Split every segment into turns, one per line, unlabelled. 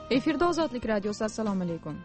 Efirda Ozodlik radiosi. Assalomu alaykum.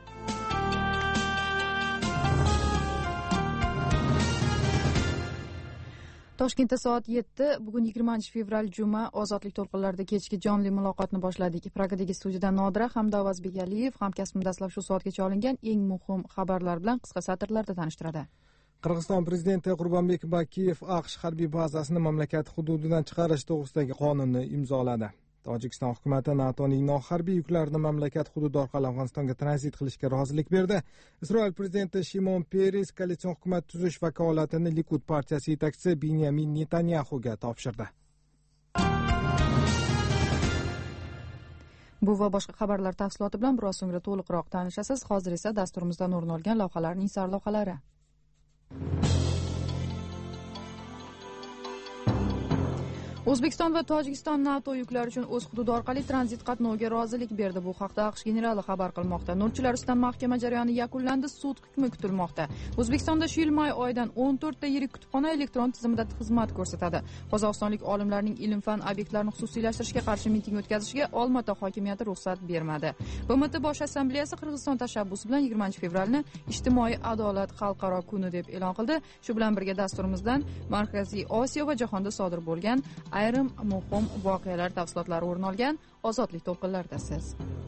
Toshkentda soat 7, bugun 20-fevral juma, Ozodlik to'lqinlarida kechki jonli muloqotni boshladik. Pragadagi studiyadan Nodira hamda Avazbek Aliyev hamkasbim dastlab shu soatgacha olingan eng muhim xabarlar bilan qisqa satrlarda tanishtiradi.
Qirg'iziston prezidenti Qurbonbek Bakiyev AQSh harbiy bazasini mamlakat hududidan chiqarish to'g'risidagi qonunni imzoladi. Tojikiston hukumati NATOning noharbiy yuklarini mamlakat hududi orqali Afg'onistonga tranzit qilishga rozilik berdi. Isroil prezidenti Shimon Peres koalitsion hukumat tuzish vakolatini Likud partiyasi yetakchisi Benyamin Netanyahuga topshirdi.
Bu va boshqa xabarlar tafsiloti bilan biroz so'ngra to'liqroq tanishasiz. Hozir esa dasturimizdan o'rin olgan lavhalarning sarlavhalari. O'zbekiston va Tojikiston NATO yuklari uchun o'z hududi orqali tranzit qatnoviga rozilik berdi. Bu haqda AQSh generali xabar qilmoqda. Nurchilar ustidan mahkama jarayoni yakunlandi, sud hukmi kutilmoqda. O'zbekistonda shu yil may oyidan 14 ta yirik kutubxona elektron tizimida xizmat ko'rsatadi. Qozog'istonlik olimlarning ilm-fan obyektlarini xususiylashtirishga qarshi miting o'tkazishga Olmaota hokimiyati ruxsat bermadi. BMT bosh assambleyasi Qirg'iziston tashabbusi bilan 20-fevralni ijtimoiy adolat xalqaro kuni deb e'lon qildi. Shu bilan birga dasturimizdan Markaziy Osiyo va jahonda sodir bo'lgan ayrim muhim voqealar tafsilotlari o'rin olgan Ozodlik to'lqinlarida siz.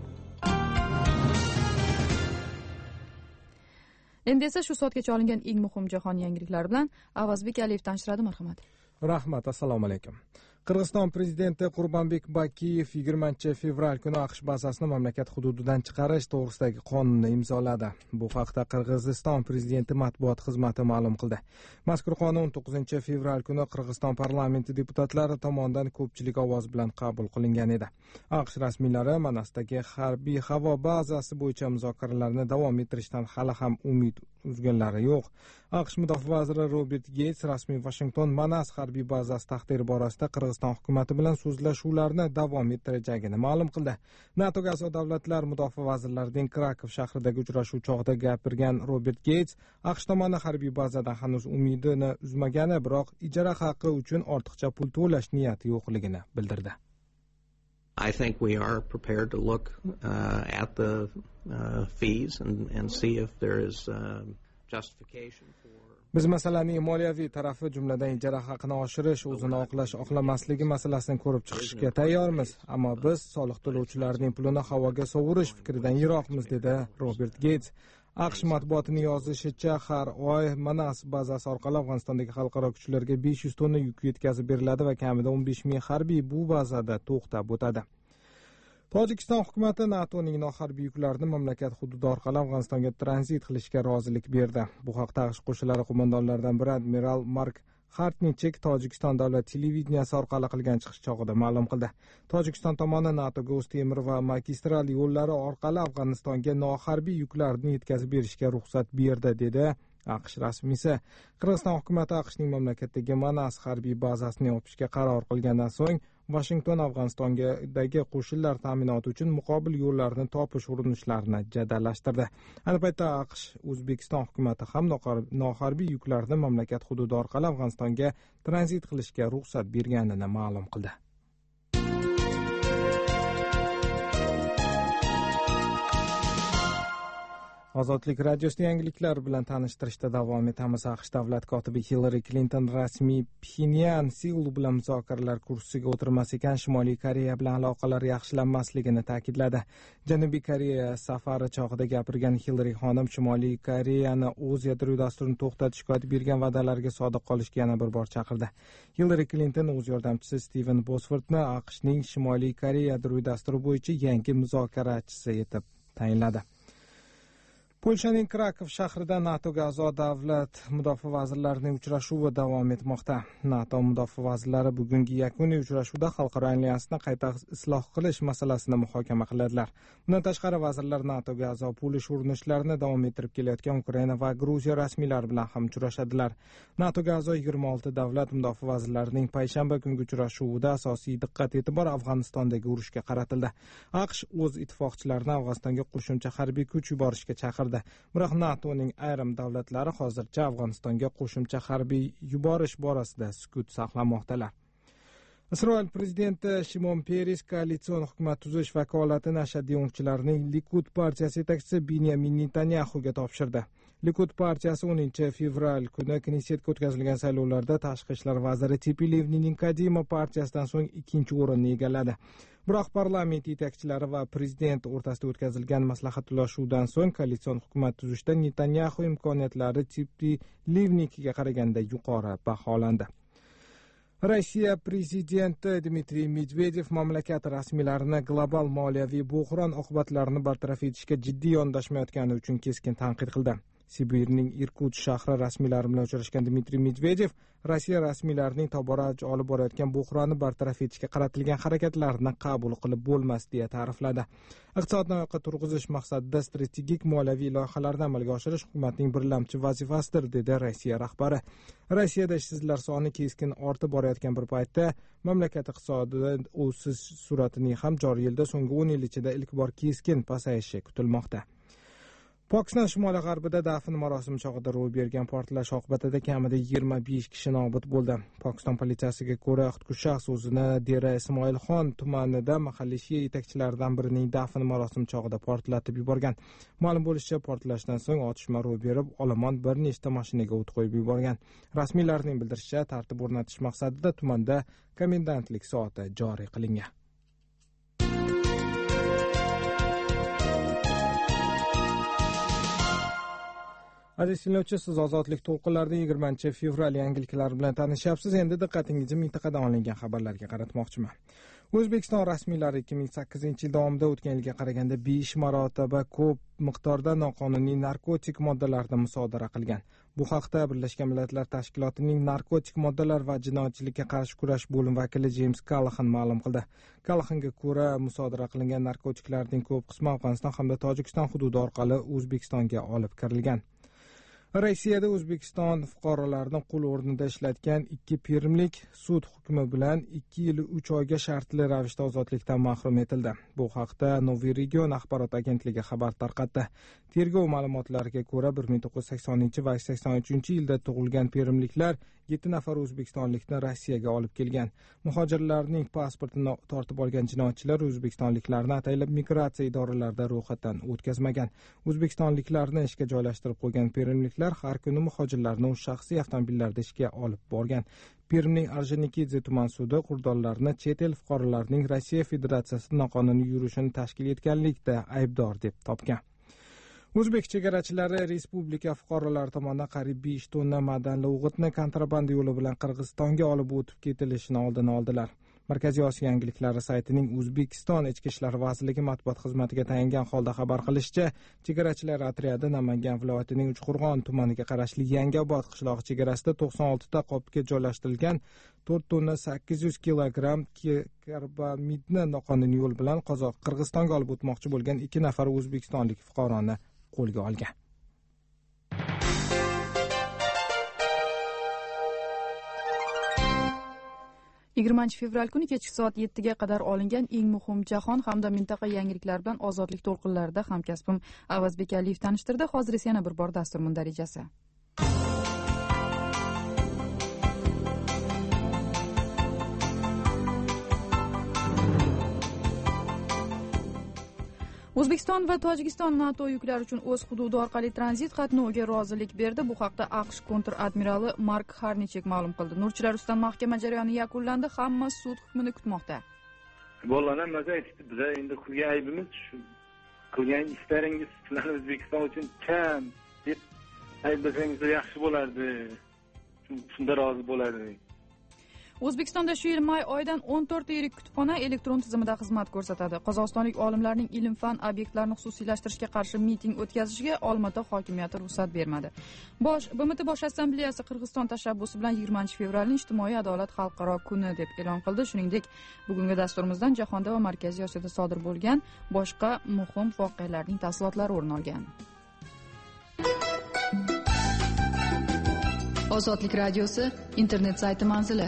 Endi esa shu soatgacha olingan eng muhim jahon yangiliklari bilan Avazbek Aliyev tanishtiradi. Marhamat.
Rahmat, assalomu alaykum. Qirg'iziston prezidenti Qurbonbek Bakiyev 20-fevral kuni AQSh bazasini mamlakat hududidan chiqarish to'g'risidagi qonunni imzoladi. Bu haqda Qirg'iziston prezidenti matbuot xizmati ma'lum qildi. Mazkur qonun 9-fevral kuni Qirg'iziston parlamenti deputatlari tomonidan ko'pchilik ovoz bilan qabul qilingan edi. AQSh rasmiylari Manasdagi harbiy havo bazasi bo'yicha muzokaralarni davom ettirishdan hali ham umid uzganlari yo'q. AQSh mudofaa vaziri Robert Geyts rasmiy Washington Manas harbiy bazasi taqdiri borasida Qirg'iziston hukumati bilan so'zlashuvlarni davom ettirajagini ma'lum qildi. NATOga a'zo davlatlar mudofaa vazirlarining Krakow shahridagi uchrashuv chog'ida gapirgan Robert Geyts AQSh tomoni harbiy bazadan hanuz umidini uzmagani, biroq ijara haqqi uchun ortiqcha pul to'lash niyati yo'qligini bildirdi.
I think we are prepared to look at the fees and see if there is justification for.
Biz masalaning moliyaviy tarafi, jumladan ijara haqini oshirish, o'zini oqlash, oqlamasligi masalasini ko'rib chiqishga tayyormiz, ammo biz soliq to'lovchilarning pulini havoga sovurish fikridan yiroqmiz, dedi Robert Geyts. AQSh matbuotining yozishicha, har oy Manas bazasi orqali Afg'onistondagi xalqaro kuchlarga 500 tonna yuk yetkazib beriladi va kamida 15 ming harbiy bu bazada to'xtab o'tadi. Tojikiston hukumati NATOning noharbiy yuklarini mamlakat hududi orqali Afg'onistonga tranzit qilishga rozilik berdi. Bu haqda AQSh qo'shinlari qo'mondonlaridan biri admiral Mark Hartnichek Tojikiston davlat televideniyasi orqali qilgan chiqish chog'ida ma'lum qildi. Tojikiston tomoni NATOga o'z temir va magistral yo'llari orqali Afg'onistonga noharbiy yuklarni yetkazib berishga ruxsat berdi, dedi AQSh rasmiysi. Qirg'iziston hukumati AQShning mamlakatdagi Manas harbiy bazasini yopishga qaror qilgandan so'ng Washington Afg'onistondagi qo'shinlar ta'minoti uchun muqobil yo'llarni topish urinishlarini jadallashtirdi. Ayni paytda AQSh O'zbekiston hukumati ham noharbiy yuklarni mamlakat hududi orqali Afg'onistonga tranzit qilishga ruxsat berganini ma'lum qildi. Ozodlik radiosida yangiliklar bilan tanishtirishda davom etamiz. AQSh davlat kotibi Hillary Clinton rasmiy Pxenyan Seul bilan muzokaralar kursiga o'tirmas ekan, Shimoliy Koreya bilan aloqalar yaxshilanmasligini ta'kidladi. Janubiy Koreya safari chog'ida gapirgan Hillary xonim Shimoliy Koreyani o'z yadroviy dasturini to'xtatishga oid bergan va'dalariga sodiq qolishga yana bir bor chaqirdi. Hillary Clinton o'z yordamchisi Steven Bosworthni AQShning Shimoliy Koreya yadroviy dasturi bo'yicha yangi muzokarachisi etib tayinladi. Polshaning Krakow shahrida NATOga a'zo davlat mudofaa vazirlarining uchrashuvi davom etmoqda. NATO mudofaa vazirlari bugungi yakuniy uchrashuvda xalqaro alyansni qayta isloh qilish masalasini muhokama qiladilar. Bundan tashqari vazirlar NATOga a'zo bo'lish urinishlarini davom ettirib kelayotgan Ukraina va Gruziya rasmiylari bilan ham uchrashadilar. NATOga a'zo 26 davlat mudofaa vazirlarining payshanba kungi uchrashuvida asosiy diqqat e'tibor Afg'onistondagi urushga qaratildi. AQSh o'z ittifoqchilarini Afg'onistonga qo'shimcha harbiy kuch yuborishga chaqirdi. Biroq NATOning ayrim davlatlari hozircha Afg'onistonga qo'shimcha harbiy yuborish borasida sukut saqlamoqdalar. Isroil prezidenti Shimon Peres koalitsion hukumat tuzish vakolatini ashaddiy o'ngchilarning Likud partiyasi yetakchisi Binyamin Netanyahuga topshirdi. Likud partiyasi 10 fevral kuni Knessetga o'tkazilgan saylovlarda tashqi ishlar vaziri Tzipi Livnining Kadima partiyasidan so'ng ikkinchi o'rinni egalladi. Biroq parlament yetakchilari va prezident o'rtasida o'tkazilgan maslahatlashuvdan so'ng koalitsion hukumat tuzishda Netanyahu imkoniyatlari Tzipi Livnikiga qaraganda yuqori baholandi. Rossiya prezidenti Dmitriy Medvedev mamlakat rasmiylarini global moliyaviy buhron oqibatlarini bartaraf etishga jiddiy yondashmayotgani uchun keskin tanqid qildi. Sibirning Irkutsk shahri rasmiylari bilan uchrashgan Dmitriy Medvedev Rossiya rasmiylarining tobora olib borayotgan buhronni bartaraf etishga qaratilgan harakatlarini qabul qilib bo'lmas deya ta'rifladi. Iqtisodni oyoqqa turg'izish maqsadida strategik moliyaviy loyihalarni amalga oshirish hukumatning birlamchi vazifasidir, dedi Rossiya rahbari. Rossiyada ishsizlar soni keskin ortib borayotgan bir paytda mamlakat iqtisodida o'sish sur'atining ham joriy yilda so'nggi 10 yil ichida ilk bor keskin pasayishi kutilmoqda. Pokiston shimoli-g'arbida dafn marosimi chog'ida ro'y bergan portlash oqibatida kamida 25 kishi nobud bo'ldi. Pokiston politsiyasiga ko'ra, xudkush shaxs o'zini Dera Ismoilxon tumanida mahalliy shia yetakchilaridan birining dafn marosimi chog'ida portlatib yuborgan. Ma'lum bo'lishicha, portlashdan so'ng otishma ro'y berib, olomon bir nechta mashinaga o't qo'yib yuborgan. Rasmiylarning bildirishicha, tartib o'rnatish maqsadida tumanda komendantlik soati joriy qilingan. Aziz tinglovchi, siz ozodlik to'lqinlarida 20 fevral yangiliklari bilan tanishyapsiz. Endi diqqatingizni mintaqadan olingan xabarlarga qaratmoqchiman. O'zbekiston rasmiylari 2008 yil davomida o'tgan yilga qaraganda 5 marotaba ko'p miqdorda noqonuniy narkotik moddalarni musodara qilgan. Bu haqda Birlashgan Millatlar Tashkilotining narkotik moddalar va jinoyatchilikka qarshi kurash bo'lim vakili James Callahan ma'lum qildi. Callahan'ga ko'ra, musodara qilingan narkotiklarning ko'p qismi Afg'oniston hamda Tojikiston hududi orqali O'zbekistonga olib kirilgan. Rossiyada O'zbekiston fuqarolarini qul o'rnida ishlatgan 2 permlik sud hukmi bilan 2 yil 3 oyga shartli ravishda ozodlikdan mahrum etildi. Bu haqda Novi Region axborot agentligi xabar tarqatdi. Tergov ma'lumotlariga ko'ra 1980 va 83-yilda tug'ilgan permliklar 7 nafar o'zbekistonlikni Rossiyaga olib kelgan. Muhojirlarning pasportini tortib olgan jinoyatchilar o'zbekistonliklarni ataylab migratsiya idoralarida ro'yxatdan o'tkazmagan. O'zbekistonliklarni ishga joylashtirib qo'ygan permliklar har kuni muhojirlarni o'z shaxsiy avtomobillarida ishga olib borgan. Permning Orjonikidze tuman sudi quldorlarni chet el fuqarolarining Rossiya Federatsiyasida noqonuniy yurishini tashkil etganlikda aybdor deb topgan. O'zbek chegarachilari respublika fuqarolari tomonidan qariyb 5 tonna madanli o'g'itni kontrabanda yo'li bilan Qirg'izistonga olib o'tib ketilishini oldini oldilar. Markaziy Osiyo yangiliklari saytining O'zbekiston Ichki ishlar vazirligi matbuot xizmatiga tayangan holda xabar qilishicha, chegarachilar otryadi Namangan viloyatining Uchqo'rg'on tumaniga qarashli Yangiobod qishlog'i chegarasida 96 ta qopga joylashtirilgan 4 tonna 800 kilogramm karbamidni noqonuniy yo'l bilan Qirg'izistonga olib o'tmoqchi bo'lgan 2 nafar o'zbekistonlik fuqaroni qo'lga olgan.
Fevral kuni kechki soat 7 ga qadar olingan eng muhim jahon hamda mintaqa yangiliklari bilan ozodlik to'lqinlarida hamkasbim Avazbek Aliyev tanishtirdi. Hozir esa yana bir bor dastur mundarijasi. O'zbekiston va Tojikiston NATO yuklari uchun o'z hududi orqali tranzit qatnoviga rozilik berdi. Bu haqda AQSh kontra-admirali Mark Harnichek ma'lum qildi. Nurchilar ustidan mahkama jarayoni yakunlandi. Hamma sud hukmini kutmoqda.
Bolalar maza aytdi, biz endi qilgan aybimiz shu. Qilgan ishlaringiz sizlar O'zbekiston uchun kam deb ayblasangiz yaxshi bo'lardi. Shunda rozi bo'lardik.
O'zbekistonda shu yil may oyidan 14 ta yirik kutubxona elektron tizimida xizmat ko'rsatadi. Qozog'istonlik olimlarning ilm-fan obyektlarini xususiylashtirishga qarshi miting o'tkazishiga Olmaota hokimiyati ruxsat bermadi. BMT Bosh assambleyasi Qirg'iziston tashabbusi bilan 20 fevralni ijtimoiy adolat xalqaro kuni deb e'lon qildi. Shuningdek, bugungi dasturimizdan jahonda va Markaziy Osiyoda sodir bo'lgan boshqa muhim voqealarning tafsilotlari o'rin olgan. Ozodlik radiosi internet sayti manzili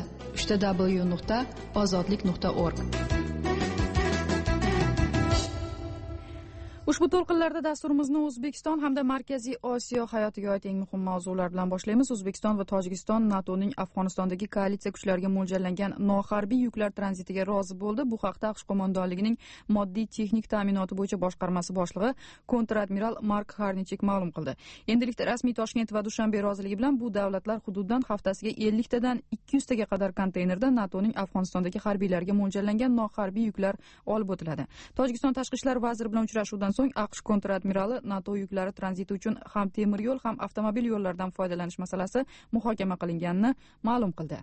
www.ozodlik.org. Ushbu to'lqinlarda dasturimizni O'zbekiston hamda Markaziy Osiyo hayotiga oid eng muhim mavzular bilan boshlaymiz. O'zbekiston va Tojikiston NATOning Afg'onistondagi koalitsiya kuchlariga mo'ljallangan noharbiy yuklar tranzitiga rozi bo'ldi. Bu haqda AQSh qo'mondonligining moddiy texnik ta'minoti bo'yicha boshqarmasi boshlig'i kontra-admiral Mark Harnichik ma'lum qildi. Endilikda rasmiy Toshkent va Dushanbe roziligi bilan bu davlatlar hududidan haftasiga 50 tadan 200 taga qadar konteynerda NATOning Afg'onistondagi harbiylariga mo'ljallangan noharbiy yuklar olib o'tiladi. Tojikiston tashqi ishlar vaziri bilan uchrashuvdan so'ng AQSh kontra-admirali NATO yuklari tranziti uchun ham temir yo'l, ham avtomobil yo'llaridan foydalanish masalasi muhokama qilinganini ma'lum qildi.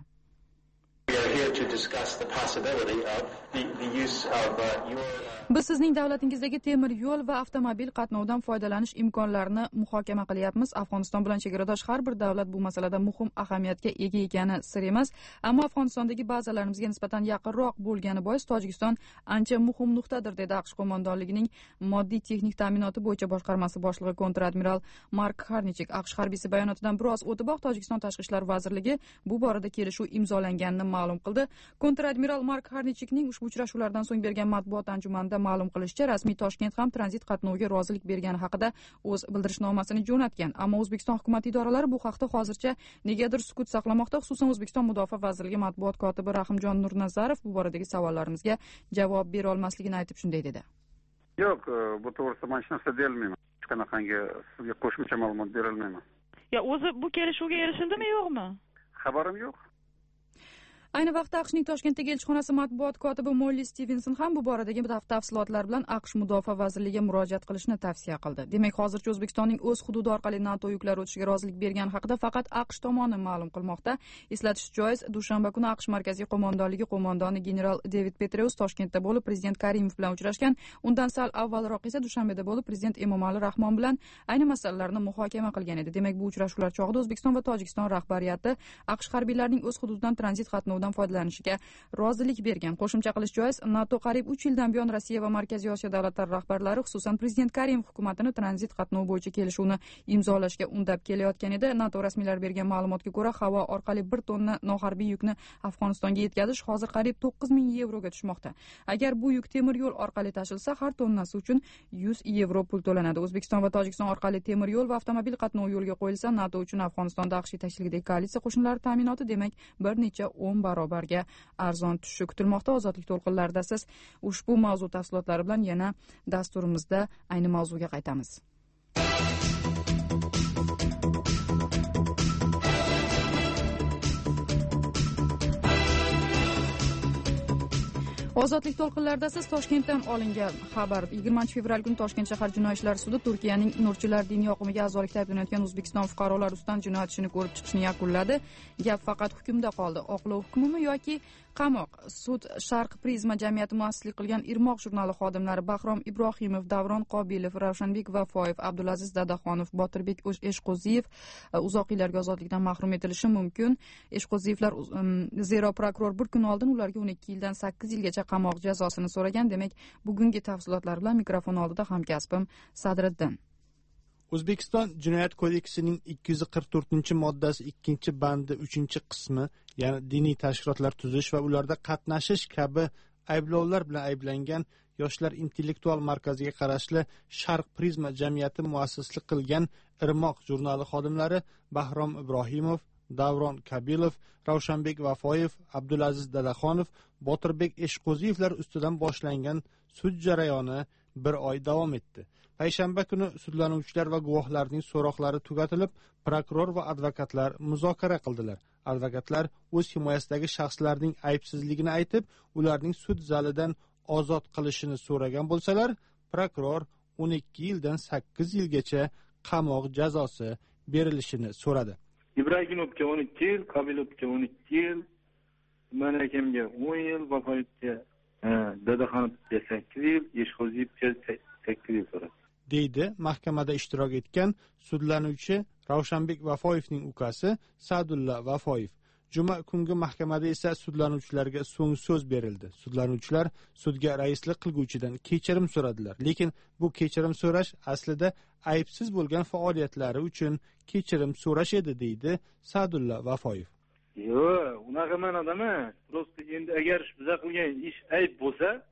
Biz sizning davlatingizdagi temir yo'l va avtomobil qatnovidan foydalanish imkonlarini muhokama qilyapmiz. Afg'oniston bilan chegaradosh har bir davlat bu masalada muhim ahamiyatga ega ekani sir emas, ammo Afg'onistondagi bazalarimizga nisbatan yaqinroq bo'lgani bois Tojikiston ancha muhim nuqtadir, dedi AQSh qo'mondonligining moddiy texnik ta'minoti bo'yicha boshqarmasi boshlig'i kontra-admiral Mark Harnichik. AQSh harbiysi bayonotidan biroz o'tiboq Tojikiston tashqi ishlar vazirligi bu borada kelishuv imzolanganini ma'lum qildi. Kontra-admiral Mark Harnichikning ushbu uchrashuvlardan so'ng bergan matbuot anjumanida ma'lum qilishicha, rasmiy Toshkent ham tranzit qatnoviga rozilik bergani haqida o'z bildirishnomasini jo'natgan. Ammo O'zbekiston hukumat idoralari bu haqda hozircha negadir sukut saqlamoqda. Xususan O'zbekiston Mudofaa vazirligi matbuot kotibi Rahimjon Nurnazarov bu boradagi savollarimizga javob bera olmasligini aytib shunday dedi.
Yo'q, bu to'g'risida men hech narsa deya olmayman. Hech qanaqangi sizga qo'shimcha ma'lumot bera olmayman.
O'zi bu kelishuvga erishildimi, yo'qmi?
Xabarim yo'q.
Ayni vaqtda AQShning Toshkentdagi elchixonasi matbuot kotibi Molli Stevenson ham bu boradagi tafsilotlar bilan AQSh Mudofaa vazirligiga murojaat qilishni tavsiya qildi. Demak, hozircha O'zbekistonning o'z hududi orqali NATO yuklari o'tishiga rozilik bergani haqida faqat AQSh tomoni ma'lum qilmoqda. Eslatish joiz, dushanba kuni AQSh Markaziy qo'mondonligi qo'mondoni general David Petraeus Toshkentda bo'lib prezident Karimov bilan uchrashgan. Undan sal avvalroq esa Dushanbeda bo'lib prezident Emomali Rahmon bilan ayni masalalarni muhokama qilgan edi. Demak, bu uchrashuvlar chog'ida O'zbekiston va Tojikiston rahbariyati AQSh harbiylarining o'z hududidan tranzit qatnovi foydalanishiga rozilik bergan. Qo'shimcha qilish joiz, NATO qariyb 3 yildan buyon Rossiya va Markaziy Osiyo davlatlari rahbarlari, xususan prezident Karimov hukumatini tranzit qatnovi bo'yicha kelishuvni imzolashga undab kelayotgan edi. NATO rasmiylari bergan ma'lumotga ko'ra, havo orqali 1 tonna noharbiy yukni Afg'onistonga yetkazish hozir qariyb 9000 yevroga tushmoqda. Agar bu yuk temir yo'l orqali tashilsa, har tonnasi uchun 100 yevro pul to'lanadi. O'zbekiston va Tojikiston orqali temir yo'l va avtomobil qatnovi yo'lga qo'yilsa, NATO uchun Afg'onistonda AQSh yetakchiligidagi koalitsiya qo'shinlari ta'minoti demak bir necha 10 barobarga arzon tushishi kutilmoqda. Ozodlik to'lqinlarida siz ushbu mavzu tafsilotlari bilan yana dasturimizda ayni mavzuga qaytamiz. Ozodlik to'lqinlarida siz Toshkentdan olingan xabar. 20 fevral kuni Toshkent shahar jinoiy ishlar sudi Turkiyaning Nurchilar diniy oqimiga a'zolikda ayblanayotgan O'zbekiston fuqarolari ustidan jinoyat ishini ko'rib chiqishni yakunladi. Gap faqat hukmda qoldi. Oqlov hukmimi yoki qamoq? Sud Sharq Prizma jamiyati muassislik qilgan Irmoq jurnali xodimlari Bahrom Ibrohimov, Davron Qobilov, Ravshanbek Vafoyev, Abdulaziz Dadaxonov, Botirbek Eshqo'ziyev uzoq yillarga ozodlikdan mahrum etilishi mumkin. Eshqo'ziyevlar zero prokuror bir kun oldin ularga 12 yildan 8 yilgacha qamoq jazosini so'ragan. Demak, bugungi tafsilotlar bilan mikrofon oldida hamkasbim Sadriddin.
O'zbekiston Jinoyat kodeksining 244-moddasi 2-bandi 3-qismi, ya'ni diniy tashkilotlar tuzish va ularda qatnashish kabi ayblovlar bilan ayblangan Yoshlar intellektual markaziga qarashli Sharq Prizma jamiyati muassislik qilgan Irmoq jurnali xodimlari Bahrom Ibrohimov, Davron Qobilov, Ravshanbek Vafoyev, Abdulaziz Dadaxonov, Botirbek Eshqo'ziyevlar ustidan boshlangan sud jarayoni 1 oy davom etdi. Payshanba kuni sudlanuvchilar va guvohlarning so'roqlari tugatilib, prokuror va advokatlar muzokara qildilar. Advokatlar o'z himoyasidagi shaxslarning aybsizligini aytib, ularning sud zalidan ozod qilishini so'ragan bo'lsalar, prokuror 12 yildan 8 yilgacha qamoq jazosi berilishini so'radi.
Ibrahimovga 12 yil, Qobilovga 12 yil, Manakamga 10 yil, Vafoyevga Dadaxonovga 8 yil, Eshqo'ziyevga 8 yil so'radi.
deydi mahkamada ishtirok etgan sudlanuvchi Ravshanbek Vafoyevning ukasi Sa'dulla Vafoyev. Juma kungi mahkamada esa sudlanuvchilarga so'ng so'z berildi. Sudlanuvchilar sudga raislik qilguvchidan kechirim so'radilar. Lekin bu kechirim so'rash aslida aybsiz bo'lgan faoliyatlari uchun kechirim so'rash edi, deydi Sa'dulla Vafoyev.
Yo'q, unaqa ma'noda emas. Prosta endi agar biza qilgan ish ayb bo'lsa,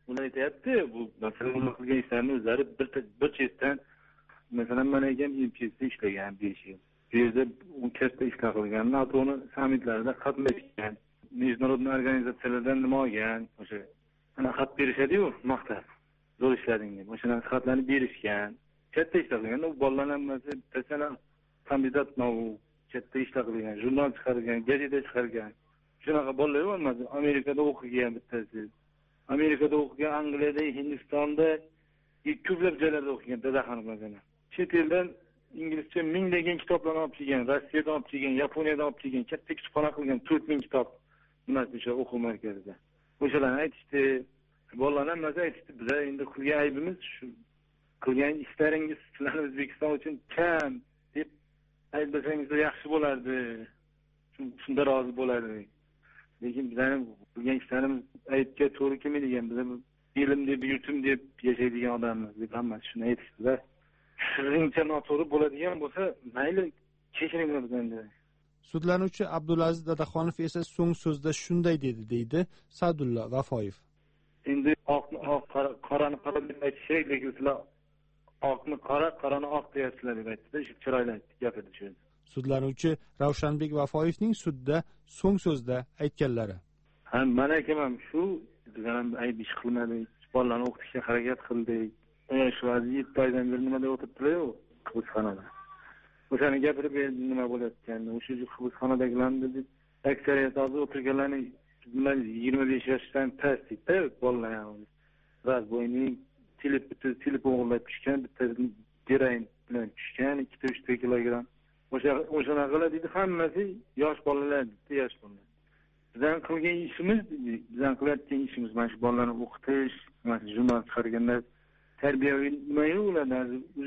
ular aytyapti, bu masalan ular qilgan ishlarni o'zlari bir chetdan masalan men ham MPSda ishlagan 5 yil. Bu yerda u katta ishlar qilgan, NATO'ni sammitlarida qatnashgan, международный organizatsiyalardan nima olgan, o'sha ana xat berishadi-yu, maqtab. Zo'r ishlading deb. O'sha xatlarni berishgan. Katta ishlar qilgan, u bolalar hammasi masalan kandidat katta ishlar qilgan, jurnal chiqargan, gazeta chiqargan. Shunaqa bolalar bo'lmadi. Amerikada o'qigan bittasi. Amerikada o'qigan, Angliyada, Hindistonda, ko'plab joylarda o'qigan dadaxon masalan. Chet eldan inglizcha minglagan kitoblarni olib kelgan, Rossiyadan olib kelgan, Yaponiyadan olib kelgan, katta kutubxona qilgan 4000 kitob nimasi o'sha o'quv markazida. O'shalarni aytishdi, bolalar maza aytishdi, biz endi qilgan aybimiz shu, qilgan ishlaringiz sizlar O'zbekiston uchun kam deb aytsangiz yaxshi bo'lardi. Shunda rozi bo'lardik. Lekin bizning qilgan ishlarimiz aytga to'g'ri kelmaydigan, biz bilim deb, yutum deb yashaydigan odammiz deb hammasi shuni aytishdi-da. Sizningcha noto'g'ri bo'ladigan bo'lsa, mayli kechiringlar bizdan.
Sudlanuvchi Abdulaziz Dadaxonov esa so'ng so'zda shunday dedi, deydi Sa'dulla Vafoyev.
Endi qorani qora deb aytishak, lekin sizlar oqni qora, qorani oq deyapsizlar deb aytdi-da, shu chiroyli gapirdi shu.
Sudlanuvchi Ravshanbek Vafoyevning sudda so'ng so'zda aytganlari.
Ha, men aytgaman shu, biz ham ayb ish qilmadik, bolalarni o'qitishga harakat qildik. Shu vaziyat paydan beri nima deb o'tiribdilar-ku, hibsxonada. O'shani gapirib berdi, nima bo'layotganini, o'sha hibsxonadagilarni dedi, aksariyat hozir o'tirganlarning 25 yoshdan pastda bolalar ham. Raz bo'yning telefon o'g'irlab tushgan, bittasi derayn bilan tushgan, 2-3 kilogramm. O'shanaqa dedi, hammasi yosh bolalar dedi, yosh bolalar. Bizdan qilgan ishimiz, bizdan qilayotgan ishimiz mana shu bolalarni o'qitish, mana shu jurnal chiqarganlar, tarbiyaviy nima-yu ulardan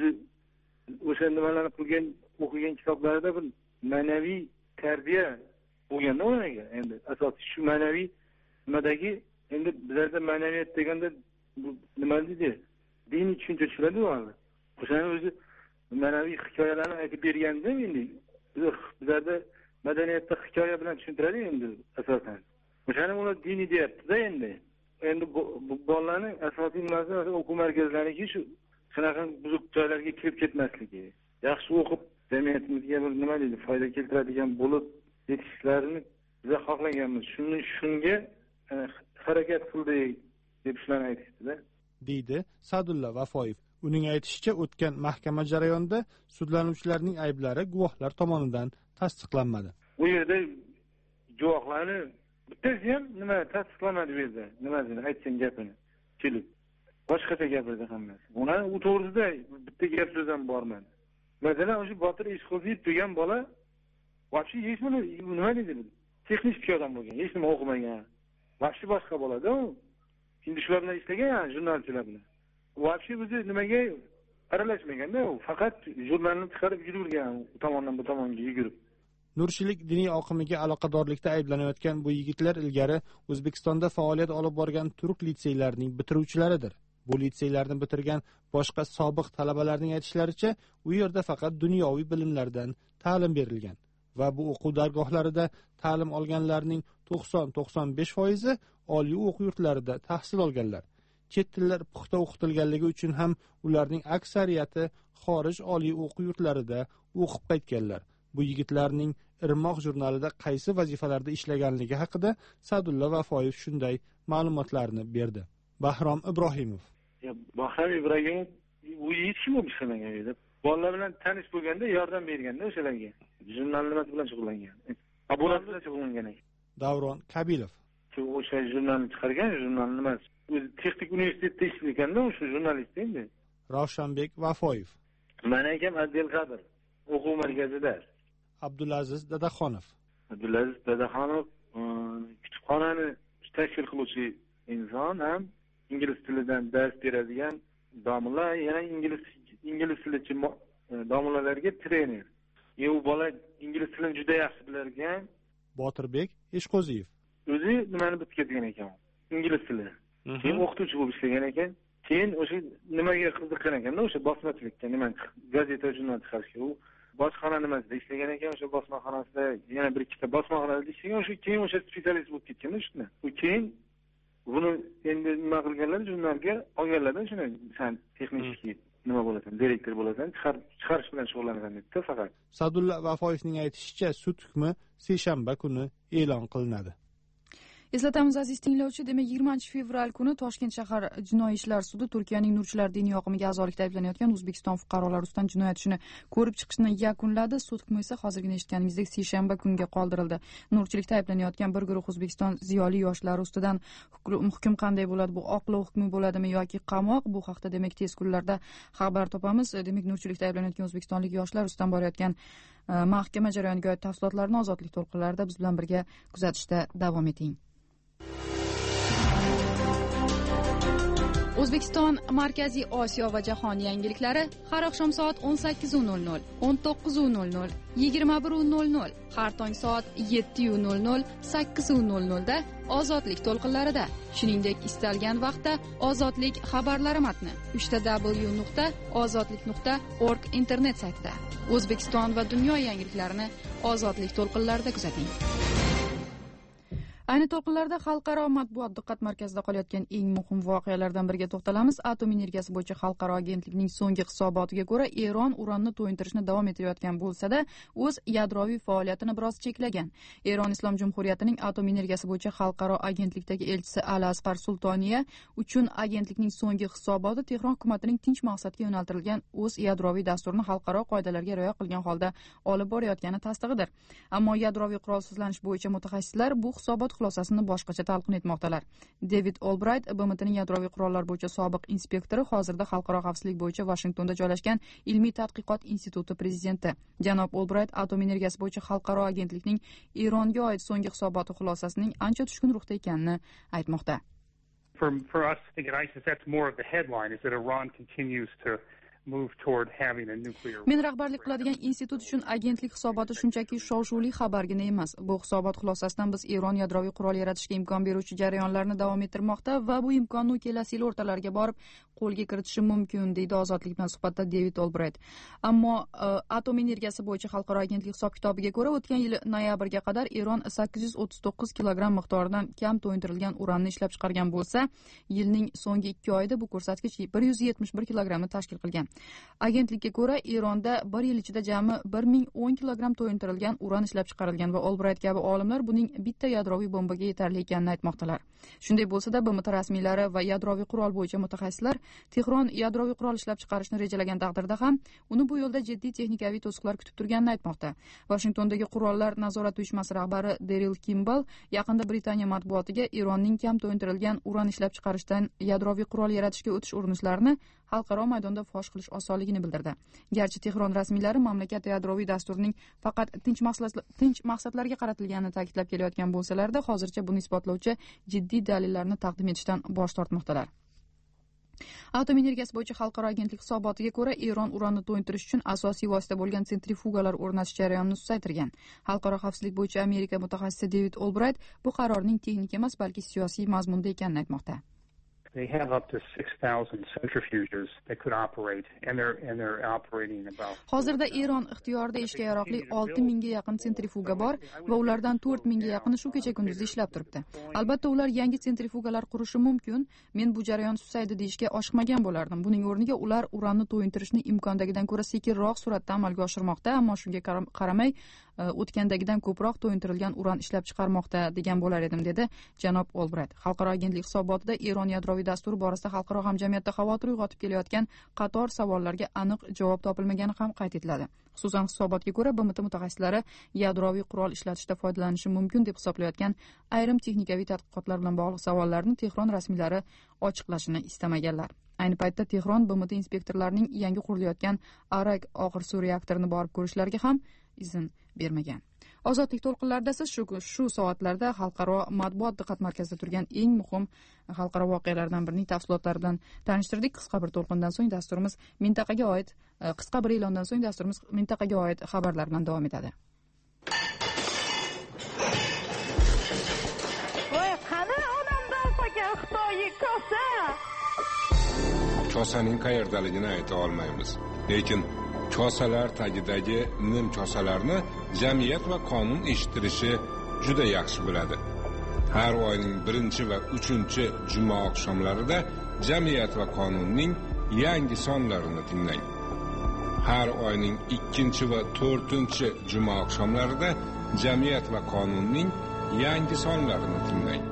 o'sha nimalarni qilgan, o'qigan kitoblarida bir ma'naviy tarbiya bo'lganda ularga. Endi asosiy shu ma'naviy nimadagi, endi bizlarda ma'naviyat deganda nima deydi? Diniy tushuncha tushiladi hozir. O'shani o'zi ma'naviy hikoyalarni aytib berganda endi bizlarda madaniyatda hikoya bilan tushuntiradi endi asosan. O'shani ular diniy deyapti-da endi. Endi bu bolalarning asosiy nimasi o'quv markazlariga shunaqa buzuq joylarga kirib ketmasligi. Yaxshi o'qib, jamiyatimizga bir nima deydi, foyda keltiradigan bo'lib yetishlarini biz xohlaganmiz. Shunga harakat qildik deb shularni aytishdi-da.
Deydi Sa'dulla Vafoyev. Uning aytishicha, o'tgan mahkama jarayonida sudlanuvchilarning ayblari guvohlar tomonidan tasdiqlanmadi.
U yerda guvohlarni bittasi ham nima tasdiqlamadi bu yerda. Nimasini aytgan gapini kelib. Boshqacha gapirdi hammasi. Ular u to'g'risida bitta gap so'z ham bormadi. Masalan, o'sha Botir Ishqo'ziyev degan bola vaqti hech nima deydi? Texnik odam bo'lgan, hech nima o'qimagan. Vaqti boshqa bo'ladi-ku. Endi shular bilan ishlagan, jurnalchilar bilan. Vaqti o'zi nimaga aralashmaganda, u faqat jurnalni chiqarib yurgan, u tomondan bu tomonga yugurib.
Nurchilik diniy oqimiga aloqadorlikda ayblanayotgan bu yigitlar ilgari O'zbekistonda faoliyat olib borgan turk litseylarining bitiruvchilaridir. Bu litseylarni bitirgan boshqa sobiq talabalarning aytishlaricha, u yerda faqat dunyoviy bilimlardan ta'lim berilgan va bu o'quv dargohlarida ta'lim olganlarning 90-95% oliy o'quv yurtlarida tahsil olganlar. Chet tillar puxta o'qitilganligi uchun ham ularning aksariyati xorij oliy o'quv yurtlarida o'qib qaytganlar. Bu yigitlarning Irmoq jurnalida qaysi vazifalarda ishlaganligi haqida Sa'dulla Vafoyev shunday ma'lumotlarni berdi. Bahrom Ibrohimov.
Bahrom Ibrohimov u hech kim o'qishmagan edi. Bolalar bilan tanish bo'lganda yordam berganda o'shalarga. Jurnal nimasi bilan shug'ullangan. Abonat bilan shug'ullangan ekan.
Davron Kabilov.
O'sha jurnalni chiqargan, jurnal nimasi? O'zi texnik universitetda ishlagan-da, o'sha jurnalist endi.
Ravshanbek Vafoyev.
Men akam Adel Qadr o'quv markazida.
Abdulaziz Dadaxonov.
Abdulaziz Dadaxonov kutubxonani tashkil qiluvchi inson ham ingliz tilidan dars beradigan domlalar, yana ingliz tilichi domlalarga trener. U bola ingliz tilini juda yaxshi bilarkan.
Botirbek Ishqo'ziyev.
O'zi nimani bitib ketgan ekan? Ingliz tili. Keyin o'qituvchi bo'lib ishlagan ekan. Keyin o'sha nimaga qiziqqan ekan, o'sha bosmachilikka, nima gazeta jurnal chiqarishga. U bosqona nimasida ishlagan ekan, o'sha bosmaxonasida yana bir ikkita bosmaxonada ishlagan, o'sha keyin o'sha specialist bo'lib ketgan shunda. U keyin buni endi nima qilganlar, jurnalga olganlardan shuni sen texnik nima bo'lasan, direktor bo'lasan, chiqarish bilan shug'ullanasan debdi faqat.
Sadulla Vafoyevning aytishicha, sud hukmi seshanba kuni e'lon qilinadi.
Eslatamiz aziz tinglovchi, demak 20-fevral kuni Toshkent shahar jinoiy ishlar sudi Turkiyaning Nurchilar diniy oqimiga a'zolikda ayblanayotgan O'zbekiston fuqarolari ustidan jinoyat ishini ko'rib chiqishni yakunladi. Sud hukmi esa hozirgina eshitganingizdek seshanba kunga qoldirildi. Nurchilikda ayblanayotgan bir guruh O'zbekiston ziyoli yoshlari ustidan hukm qanday bo'ladi? Bu oqlov hukmi bo'ladimi yoki qamoq? Bu haqda demak tez kunlarda xabar topamiz. Demak Nurchilikda ayblanayotgan o'zbekistonlik yoshlar ustidan borayotgan mahkama jarayoniga oid tafsilotlarni Ozodlik to'lqinlarida biz bilan birga kuzatishda davom eting. O'zbekiston, Markaziy Osiyo va jahon yangiliklari har oqshom soat 18:00, 19:00, 21:00, har tong soat 7:00, 8:00 da Ozodlik to'lqinlarida, shuningdek istalgan vaqtda Ozodlik xabarlari matni www.ozodlik.org internet saytida. O'zbekiston va dunyo yangiliklarini Ozodlik to'lqinlarida kuzating. Ayni to'lqinlarda xalqaro matbuot diqqat markazida qolayotgan eng muhim voqealardan biriga to'xtalamiz. Atom energiyasi bo'yicha xalqaro agentlikning so'nggi hisobotiga ko'ra, Eron uranni to'yintirishni davom etayotgan bo'lsa-da, o'z yadroviy faoliyatini biroz cheklagan. Eron Islom Jumhuriyatining atom energiyasi bo'yicha xalqaro agentlikdagi elchisi Al-Asqar Sultoniya uchun agentlikning so'nggi hisoboti Tehron hukumatining tinch maqsadga yo'naltirilgan o'z yadroviy dasturini xalqaro qoidalarga rioya qilgan holda olib borayotgani tasdig'idir. Ammo yadroviy qurolsizlanish bo'yicha mutaxassislar bu hisobot xulosasini boshqacha talqin etmoqdalar. David Albright, BMTning yadroviy qurollar bo'yicha sobiq inspektori, hozirda xalqaro xavfsizlik bo'yicha Vashingtonda joylashgan ilmiy tadqiqot instituti prezidenti. Janob Albright atom energiyasi bo'yicha xalqaro agentlikning Eronga oid so'nggi hisoboti xulosasining ancha tushkun ruhda ekanini aytmoqda.
For us to think at ISIS, that's more of the headline, is that Iran continues to move toward having a nuclear.
Men rahbarlik qiladigan institut uchun agentlik hisoboti shunchaki shov-shuvli xabargina emas. Bu hisobot xulosasidan biz Eron yadroviy qurol yaratishga imkon beruvchi jarayonlarni davom ettirmoqda va bu imkonni kelasi yil o'rtalariga borib qo'lga kiritishi mumkin, deydi Ozodlik bilan suhbatda David Albright. Ammo atom energiyasi bo'yicha xalqaro agentlik hisob-kitobiga ko'ra, o'tgan yil noyabrga qadar Eron 839 kilogramm miqdoridan kam to'yintirilgan uranni ishlab chiqargan bo'lsa, yilning so'nggi 2 oyida bu ko'rsatkich 171 kilogrammni tashkil qilgan. Agentlikka ko'ra, Eronda bir yil ichida jami 1010 kilogramm to'yintirilgan uran ishlab chiqarilgan va Albright kabi olimlar buning bitta yadroviy bombaga yetarli ekanini aytmoqdalar. Shunday bo'lsa-da, BMT rasmiylari va yadroviy qurol bo'yicha mutaxassislar Tehron yadroviy qurol ishlab chiqarishni rejalagan taqdirda ham uni bu yo'lda jiddiy texnikaviy to'siqlar kutib turganini aytmoqda. Washingtondagi qurollar nazorati uyushmasi rahbari Daryl Kimball yaqinda Britaniya matbuotiga Eronning kam to'yintirilgan uran ishlab chiqarishdan yadroviy qurol yaratishga o'tish urinishlarini xalqaro maydonda fosh qilish osonligini bildirdi. Garchi Tehron rasmiylari mamlakat yadroviy dasturining faqat tinch maqsadlarga qaratilganini ta'kidlab kelayotgan bo'lsalar-da, hozircha buni isbotlovchi jiddiy dalillarni taqdim etishdan bosh tortmoqdalar. Atom energiyasi bo'yicha xalqaro agentlik hisobotiga ko'ra, Eron uranni to'yintirish uchun asosiy vosita bo'lgan sentrifugalar o'rnatish jarayonini susaytirgan. Xalqaro xavfsizlik bo'yicha Amerika mutaxassisi David Albright bu qarorning texnik emas, balki siyosiy mazmunda ekanini aytmoqda.
They have up to 6,000 centrifuges that could operate, and they're operating about.
Hozirda Eron ixtiyorida ishga yaroqli 6000 ga yaqin sentrifuga bor va ulardan 4000 ga yaqini shu kecha kunduzda ishlab turibdi. Albatta ular yangi sentrifugalar qurishi mumkin. Men bu jarayon susaydi deyishga oshiqmagan bo'lardim. Buning o'rniga ular uranni to'yintirishni imkondagidan ko'ra sekinroq suratda amalga oshirmoqda, ammo shunga qaramay o'tgandagidan ko'proq to'yintirilgan uran ishlab chiqarmoqda degan bo'lar edim, dedi janob Albright. Xalqaro agentlik hisobotida Eron yadroviy dasturi borasida xalqaro hamjamiyatda xavotir uyg'otib kelayotgan qator savollarga aniq javob topilmagani ham qayd etiladi. Xususan, hisobotga ko'ra BMT mutaxassislari yadroviy qurol ishlatishda foydalanishi mumkin deb hisoblayotgan ayrim texnikaviy tadqiqotlar bilan bog'liq savollarni Tehron rasmiylari ochiqlashini istamaganlar. Ayni paytda Tehron BMT inspektorlarining yangi qurilayotgan Arak og'ir suv reaktorini borib ko'rishlariga ham izn bermagan. Ozodlik to'lqinlarida siz shu soatlarda xalqaro matbuot diqqat markazida turgan eng muhim xalqaro voqealardan birining tafsilotlaridan tanishtirdik. Qisqa bir to'lqindan so'ng dasturimiz mintaqaga oid, qisqa bir e'londan so'ng dasturimiz mintaqaga oid xabarlar bilan davom etadi.
Voy, qani odamdan so'gan Xitoy kosa?
Kosaning qayerdaligini ayta olmaymiz. Lekin kosalar tagidagi nim kosalarni jamiyat va qonun eshittirishi juda yaxshi bo'ladi. Har oyning 1 va 3 juma oqshomlarida Jamiyat va qonunning yangi sonlarini tinglang. Har oyning 2 va 4 juma oqshomlarida Jamiyat va qonunning yangi sonlarini tinglang.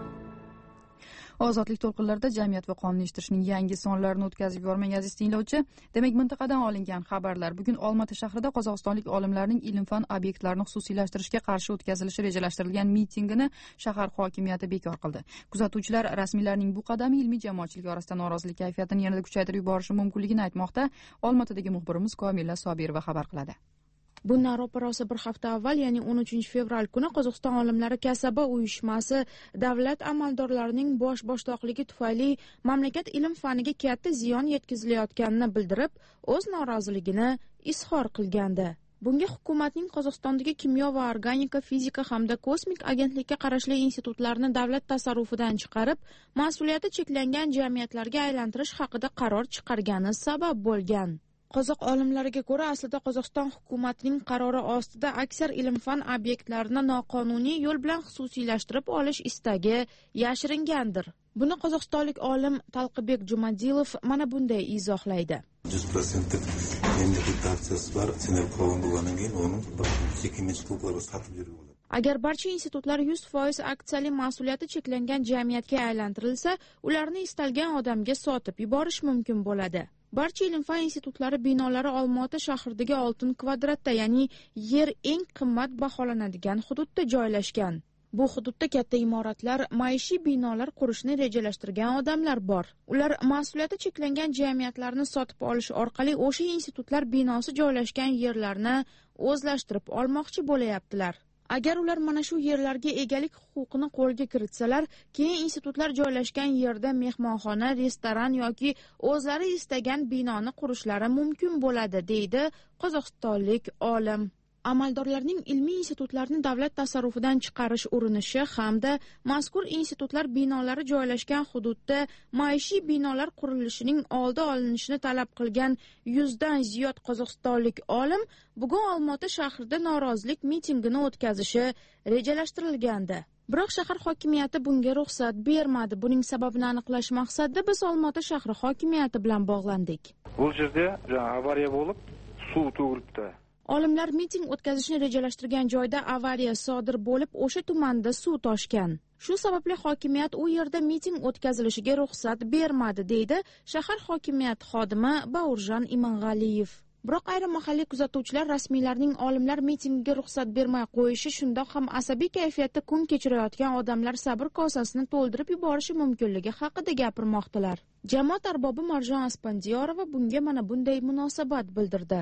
Ozodlik to'lqinlarida jamiyat va qonun eshittirishning yangi sonlarini o'tkazib yubormang aziz tinglovchi. Demak, mintaqadan olingan xabarlar. Bugun Olma-ota shahrida qozog'istonlik olimlarning ilm-fan obyektlarini xususiylashtirishga qarshi o'tkazilishi rejalashtirilgan mitingini shahar hokimiyati bekor qildi. Kuzatuvchilar rasmiylarning bu qadami ilmiy jamoatchilik orasida norozilik kayfiyatini yanada kuchaytirib yuborishi mumkinligini aytmoqda. Olmaotadagi muxbirimiz Komila Sobirova xabar qiladi.
Bundan ro'parasi bir hafta avval, ya'ni 13 fevral kuni Qozog'iston olimlari kasaba uyushmasi davlat amaldorlarining boshboshdoqligi tufayli mamlakat ilm faniga katta ziyon yetkazilayotganini bildirib, o'z noroziligini izhor qilgandi. Bunga hukumatning Qozog'istondagi kimyo va organika, fizika hamda kosmik agentlikka qarashli institutlarni davlat tasarrufidan chiqarib, mas'uliyati cheklangan jamiyatlarga aylantirish haqida qaror chiqargani sabab bo'lgan. Qozoq olimlariga ko'ra, aslida Qozog'iston hukumatining qarori ostida aksar ilm-fan obyektlarini noqonuniy yo'l bilan xususiylashtirib olish istagi yashiringandir. Buni qozog'istonlik olim Talqibek Jumadilov mana bunday izohlaydi.
100% memlekat aksiyasi bor, senat qonun bo'lgandan keyin uni chekimchi huquqlarga sotib berib bo'ladi.
Agar barcha institutlar 100% aksiyali mas'uliyati cheklangan jamiyatga aylantirilsa, ularni istalgan odamga sotib yuborish mumkin bo'ladi. Barcha ilm-fan institutlari binolari Olma-ota shahridagi Oltin kvadratda, ya'ni yer eng qimmat baholanadigan hududda joylashgan. Bu hududda katta imoratlar, maishiy binolar qurishni rejalashtirgan odamlar bor. Ular mas'uliyati cheklangan jamiyatlarni sotib olish orqali o'sha institutlar binosi joylashgan yerlarni o'zlashtirib olmoqchi bo'layaptilar. Agar ular mana shu yerlarga egalik huquqini qo'lga kiritsalar, keyin institutlar joylashgan yerda mehmonxona, restoran yoki o'zlari istagan binoni qurishlari mumkin bo'ladi, deydi qozog'istonlik olim. Amaldorlarning ilmiy institutlarni davlat tasarrufidan chiqarish urinishi hamda mazkur institutlar binolari joylashgan hududda maishiy binolar qurilishining oldi olinishini talab qilgan 100 dan ziyod qozog'istonlik olim bugun Olma-ota shahrida norozilik mitingini o'tkazishi rejalashtirilgandi. Biroq shahar hokimiyati bunga ruxsat bermadi. Buning sababini aniqlash maqsadida biz Olma-ota shahri hokimiyati bilan bog'landik.
Bu yerda avariya bo'lib, suv to'g'rilibdi.
Olimlar miting o'tkazishni rejalashtirgan joyda avariya sodir bo'lib, o'sha tumanda suv toshgan. Shu sababli hokimiyat u yerda miting o'tkazilishiga ruxsat bermadi, deydi shahar hokimiyati xodimi Baurjan Imang'aliyev. Biroq ayrim mahalliy kuzatuvchilar rasmiylarning olimlar mitingiga ruxsat bermay qo'yishi shundoq ham asabiy kayfiyatda kun kechirayotgan odamlar sabr kosasini to'ldirib yuborishi mumkinligi haqida gapirmoqdalar. Jamoat arbobi Marjon Aspandiyorova bunga mana bunday munosabat bildirdi.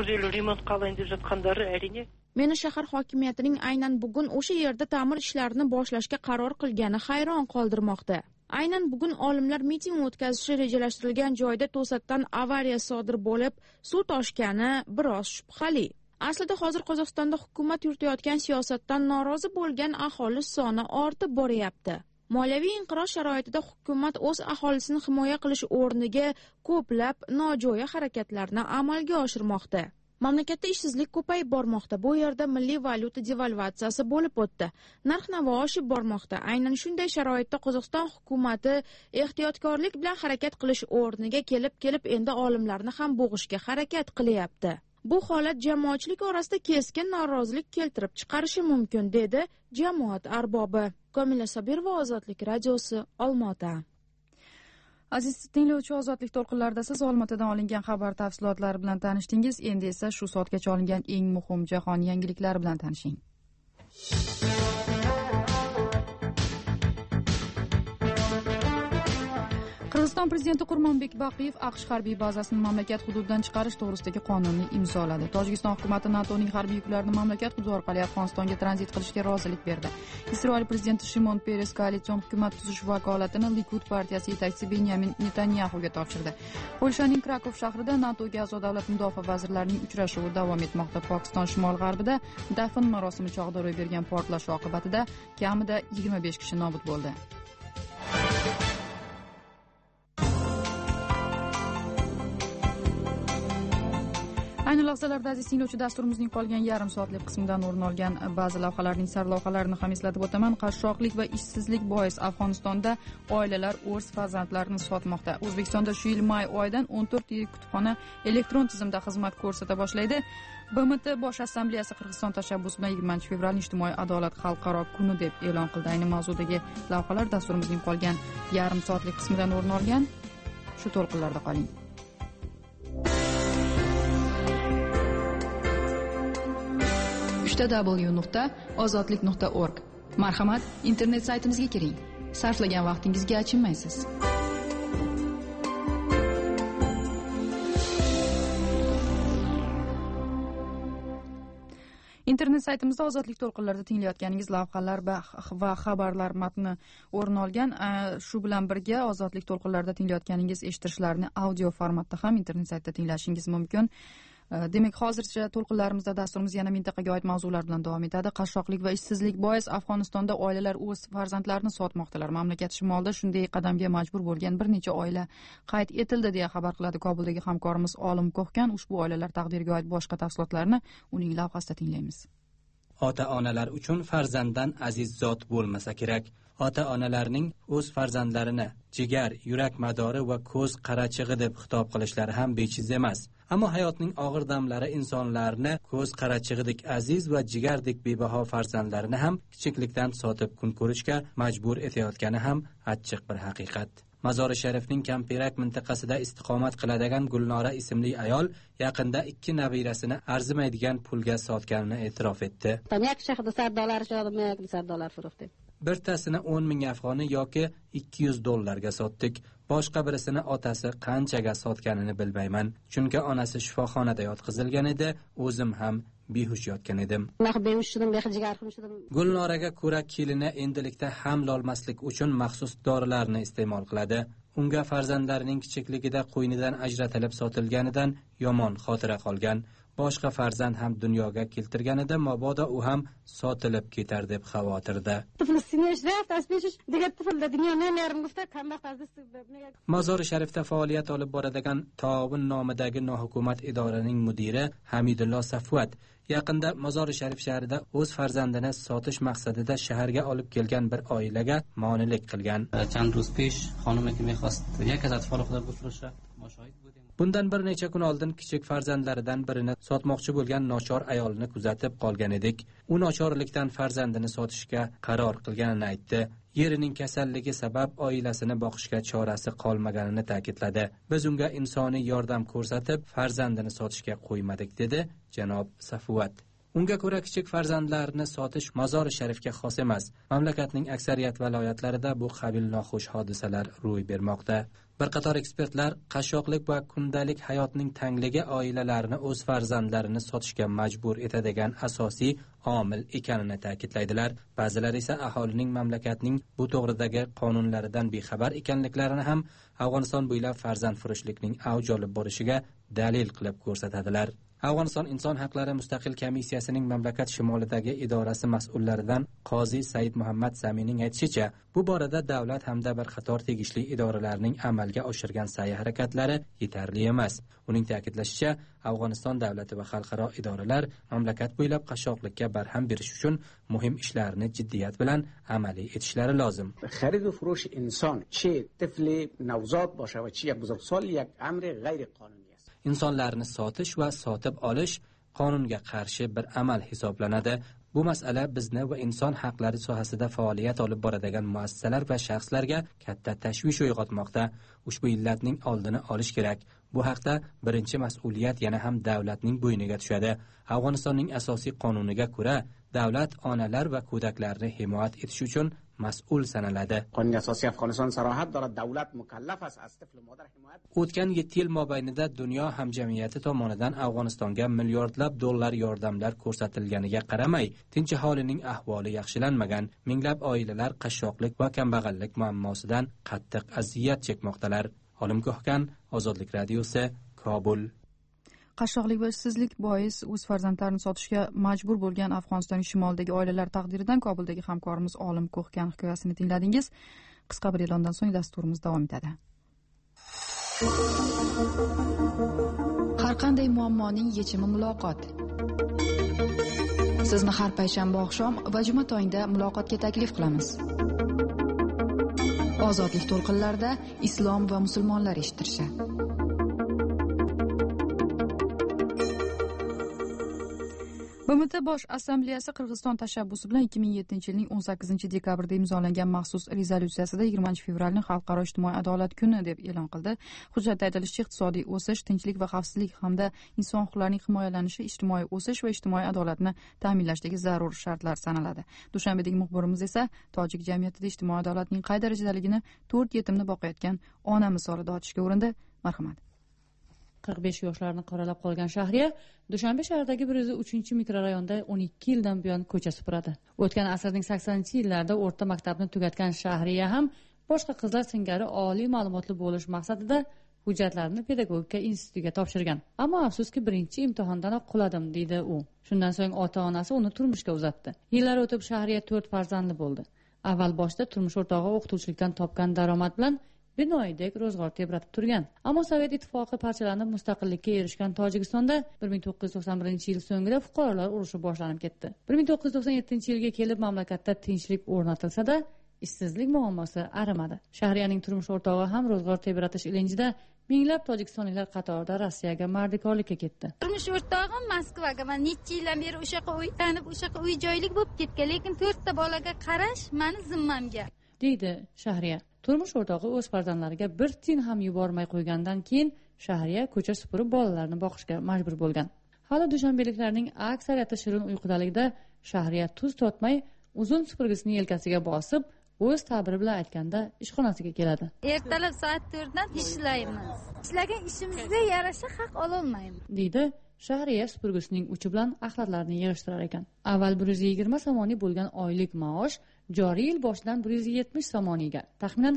Meni shahar hokimiyatining aynan bugun o'sha yerda ta'mir ishlarini boshlashga qaror qilgani hayron qoldirmoqda. Aynan bugun olimlar miting o'tkazishi rejalashtirilgan joyda to'satdan avariya sodir bo'lib, suv toshgani biroz shubhali. Aslida hozir Qozog'istonda hukumat yuritayotgan siyosatdan norozi bo'lgan aholi soni ortib boryapti. Moliyaviy inqiroz sharoitida hukumat o'z aholisini himoya qilish o'rniga ko'plab nojo'ya harakatlarni amalga oshirmoqda. Mamlakatda ishsizlik ko'payib bormoqda. Bu yerda milliy valyuta devalvatsiyasi bo'lib o'tdi. Narx-navo oshib bormoqda. Aynan shunday sharoitda Qozog'iston hukumati ehtiyotkorlik bilan harakat qilish o'rniga kelib endi olimlarni ham bo'g'ishga harakat qilyapti. Bu holat jamoatchilik orasida keskin norozilik keltirib chiqarishi mumkin, dedi jamoat arbobi. Komila Sobirova, Ozodlik radiosi, Olma-ota.
Aziz tinglovchi, Ozodlik to'lqinlarida siz Olma-otadan olingan xabar tafsilotlari bilan tanishdingiz. Endi esa shu soatgacha olingan eng muhim jahon yangiliklari bilan tanishing. Qirg'iziston prezidenti Qurmonbek Baqiyev AQSh harbiy bazasini mamlakat hududidan chiqarish to'g'risidagi qonunni imzoladi. Tojikiston hukumati NATOning harbiy yuklarini mamlakat hududi orqali Afg'onistonga tranzit qilishga rozilik berdi. Isroil prezidenti Shimon Peres koalitsion hukumat tuzish vakolatini Likud partiyasi yetakchisi Benyamin Netanyahuga topshirdi. Polshaning Krakow shahrida NATOga a'zo davlat mudofaa vazirlarining uchrashuvi davom etmoqda. Pokiston shimol-g'arbida dafn marosimi chog'ida ro'y bergan portlash oqibatida kamida 25 kishi nobud bo'ldi. Ayni lahzalarda aziz tinglovchi, dasturimizning qolgan yarim soatlik qismidan o'rin olgan ba'zi lavhalarning sarlavhalarini ham eslatib o'taman. Qashshoqlik va ishsizlik bois Afg'onistonda oilalar o'z farzandlarini sotmoqda. O'zbekistonda shu yil may oyidan 14 yirik kutubxona elektron tizimda xizmat ko'rsata boshlaydi. BMT Bosh Assambleyasi Qirg'iziston tashabbusi bilan 20 fevralni ijtimoiy adolat xalqaro kuni deb e'lon qildi. Ayni mavzudagi lavhalar dasturimizning qolgan yarim soatlik qismidan o'rin olgan. Shu to'lqinlarda qoling. www.ozodlik.org. Marhamat, internet saytimizga kiring. Sarflagan vaqtingizga achinmaysiz. Internet saytimizda ozodlik to'lqinlarida tinglayotganingiz lavhalar va xabarlar matni o'rin olgan. Shu bilan birga ozodlik to'lqinlarida tinglayotganingiz eshittirishlarni audio formatda ham internet saytida tinglashingiz mumkin. Demak, hozircha to'lqinlarimizda dasturimiz yana mintaqaga oid mavzular bilan davom etadi. Qashshoqlik va ishsizlik bois Afg'onistonda oilalar o'z farzandlarini sotmoqdalar. Mamlakat shimolida shunday qadamga majbur bo'lgan bir necha oila qayd etildi deya xabar qiladi Kobuldagi hamkorimiz Olim Ko'hkan. Ushbu oilalar taqdiriga oid boshqa tafsilotlarni uning lavhasida tinglaymiz.
Ota-onalar uchun farzanddan aziz zot bo'lmasa kerak. Ota-onalarning o'z farzandlarini jigar, yurak madori va ko'z qarachig'i deb xitob qilishlari ham bejiz emas. Ammo hayotning og'ir damlari insonlarni ko'z qarachig'idek aziz va jigardek bebaho farzandlarini ham kichiklikdan sotib kun ko'rishga majbur etayotgani ham achchiq bir haqiqat. Mazori Sharifning Kamperak mintaqasida istiqomat qiladigan Gulnora ismli ayol yaqinda 2 nabirasini arzimaydigan pulga sotganini e'tirof etdi. Birtasini 10 ming afg'oni yoki $200 sotdik. Boshqa birisini otasi qanchaga sotganini bilmayman. Chunki onasi shifoxonada yotqizilgan edi, o'zim ham behush yotgan edim. Gulnoraga ko'ra kelini endilikda haml olmaslik uchun maxsus dorilarni iste'mol qiladi. Unga farzandlarining kichikligida qo'ynidan ajratilib sotilganidan yomon xotira qolgan. Boshqa farzand ham dunyoga keltirganida mabodo u ham sotilib ketar deb xavotirda. Mazori Sharifda faoliyat olib boradigan Taovun nomidagi nohukumat idorasining mudiri Hamidullo Safvat yaqinda Mazori Sharif shahrida o'z farzandini sotish maqsadida shaharga olib kelgan bir oilaga monelik qilgan. Bundan bir necha kun oldin kichik farzandlaridan birini sotmoqchi bo'lgan nochor ayolni kuzatib qolgan edik. U nochorlikdan farzandini sotishga qaror qilganini aytdi. Yerining kasalligi sabab oilasini boqishga chorasi qolmaganini ta'kidladi. Biz unga insoniy yordam ko'rsatib, farzandini sotishga qo'ymadik, dedi janob Safuvat. Unga ko'ra kichik farzandlarni sotish Mazori Sharifga xos emas. Mamlakatning aksariyat viloyatlarida bu qabil noxush hodisalar ro'y bermoqda. Bir qator ekspertlar qashshoqlik va kundalik hayotning tangligi oilalarni o'z farzandlarini sotishga majbur etadigan asosiy omil ekanini ta'kidlaydilar. Ba'zilar esa aholining mamlakatning bu to'g'ridagi qonunlaridan bexabar ekanliklarini ham Afg'oniston bo'ylab farzandfurushlikning avj olib borishiga dalil qilib ko'rsatadilar. Afg'oniston Inson haqlari mustaqil komissiyasining mamlakat shimolidagi idorasi mas'ullaridan Qozi Said Muhammad Samining aytishicha, bu borada davlat hamda bir qator tegishli idoralarning amalga oshirgan sa'y-harakatlari yetarli emas. Uning ta'kidlashicha, Afg'oniston davlati va xalqaro idoralar mamlakat bo'ylab qashshoqlikka barham berish uchun muhim ishlarni jiddiyat bilan amaliy etishlari lozim.
Xarid va furush inson, che tifli navzod bosha va che buzurgsol yak amri g'ayriqonuniy.
Insonlarni sotish va sotib olish qonunga qarshi bir amal hisoblanadi. Bu masala bizni va inson haqlari sohasida faoliyat olib boradigan muassasalar va shaxslarga katta tashvish uyg'otmoqda. Ushbu illatning oldini olish kerak. Bu haqda birinchi mas'uliyat yana ham davlatning bo'yniga tushadi. Afg'onistonning asosiy qonuniga ko'ra, davlat onalar va go'daklarni himoya etish uchun mas'ul sanaladi.
Qonun asosiy Afg'oniston sarohat dora davlat mukallaf as tifl modar himoyat.
O'tgan 7 yil mobaynida dunyo hamjamiyati tomonidan Afg'onistonga milliardlab dollar yordamlar ko'rsatilganiga qaramay, tinch aholining ahvoli yaxshilanmagan. Minglab oilalar qashshoqlik va kambag'allik muammosidan qattiq aziyat chekmoqdalar. Olim Ko'hkan, Ozodlik radiosi, Kobul.
Qashshoqlik va ishsizlik bois o'z farzandlarini sotishga majbur bo'lgan Afg'onistonning shimolidagi oilalar taqdiridan Kobuldagi hamkorimiz Olim Ko'hkan hikoyasini tingladingiz. Qisqa bir e'londan so'ng dasturimiz davom etadi.
Har
har qanday muammoning yechimi muloqot. Sizni har payshanba oqshom va juma tongda muloqotga taklif qilamiz. Ozodlik to'lqinlarida islom va musulmonlar eshittirishi. BMT Bosh Assambleyasi Qirg'iziston tashabbusi bilan 2007-yilning 18-dekabrida imzolangan maxsus rezolyutsiyasida 20-fevralni Xalqaro ijtimoiy adolat kuni deb e'lon qildi. Hujjatda aytilishicha, iqtisodiy o'sish, tinchlik va xavfsizlik hamda inson huquqlarining himoyalanishi ijtimoiy o'sish va ijtimoiy adolatni ta'minlashdagi zarur shartlar sanaladi. Dushanbedagi muxbirimiz esa tojik jamiyatida ijtimoiy adolatning qay darajadaligini 4 yetimni boqayotgan ona misolida ochishga urindi. Marhamat.
45 yoshlarni qoralab qolgan Shahriya Dushanbe shahridagi 103-mikrorayonda 12 yildan buyon ko'cha supuradi. O'tgan asrning 80-yillarida o'rta maktabni tugatgan Shahriya ham boshqa qizlar singari oliy ma'lumotli bo'lish maqsadida hujjatlarini pedagogika institutiga topshirgan. Ammo afsuski birinchi imtihondanoq quladim, deydi u. Shundan so'ng ota-onasi uni turmushga uzatdi. Yillar o'tib Shahriya 4 farzandli bo'ldi. Avval boshda turmush o'rtog'i o'qituvchilikdan topgan daromad bilan binoydek ro'zg'or tebratib turgan. Ammo Sovet ittifoqi parchalanib mustaqillikka erishgan Tojikistonda 1991-yil so'ngida fuqarolar urushi boshlanib ketdi. 1997-yilga kelib mamlakatda tinchlik o'rnatilsa-da, ishsizlik muammosi arimadi. Shahriyaning turmush o'rtog'i ham ro'zg'or tebratish ilinjida minglab tojikistonliklar qatorida Rossiyaga mardikorlikka ketdi.
Turmush o'rtog'im Moskvaga, men necha yildan beri o'sha yoqqa uy tanib, o'sha yoqqa uy joylik bo'lib ketgan, lekin 4 ta bolaga qarash meni zimmamga, deydi Shahriya. Turmush o'rtog'i o'z farzandlariga bir tiyin ham yubormay qo'ygandan keyin Shahriya ko'cha supurib bolalarni boqishga majbur bo'lgan. Hali dushanbeliklarning aksariyati shirin uyqudaligida Shahriya tuz totmay uzun supurgisini yelkasiga bosib, o'z ta'biri bilan aytganda ishxonasiga keladi. Ertalab soat 4 dan ishlaymiz. Ishlagan ishimizga yarasha haq ololmaymiz, deydi Shahriya supurgisining uchi bilan axlatlarni yig'ishtirar ekan. Avval 120 somoniy bo'lgan oylik maosh joriy yil boshidan 170 somoniga, taxminan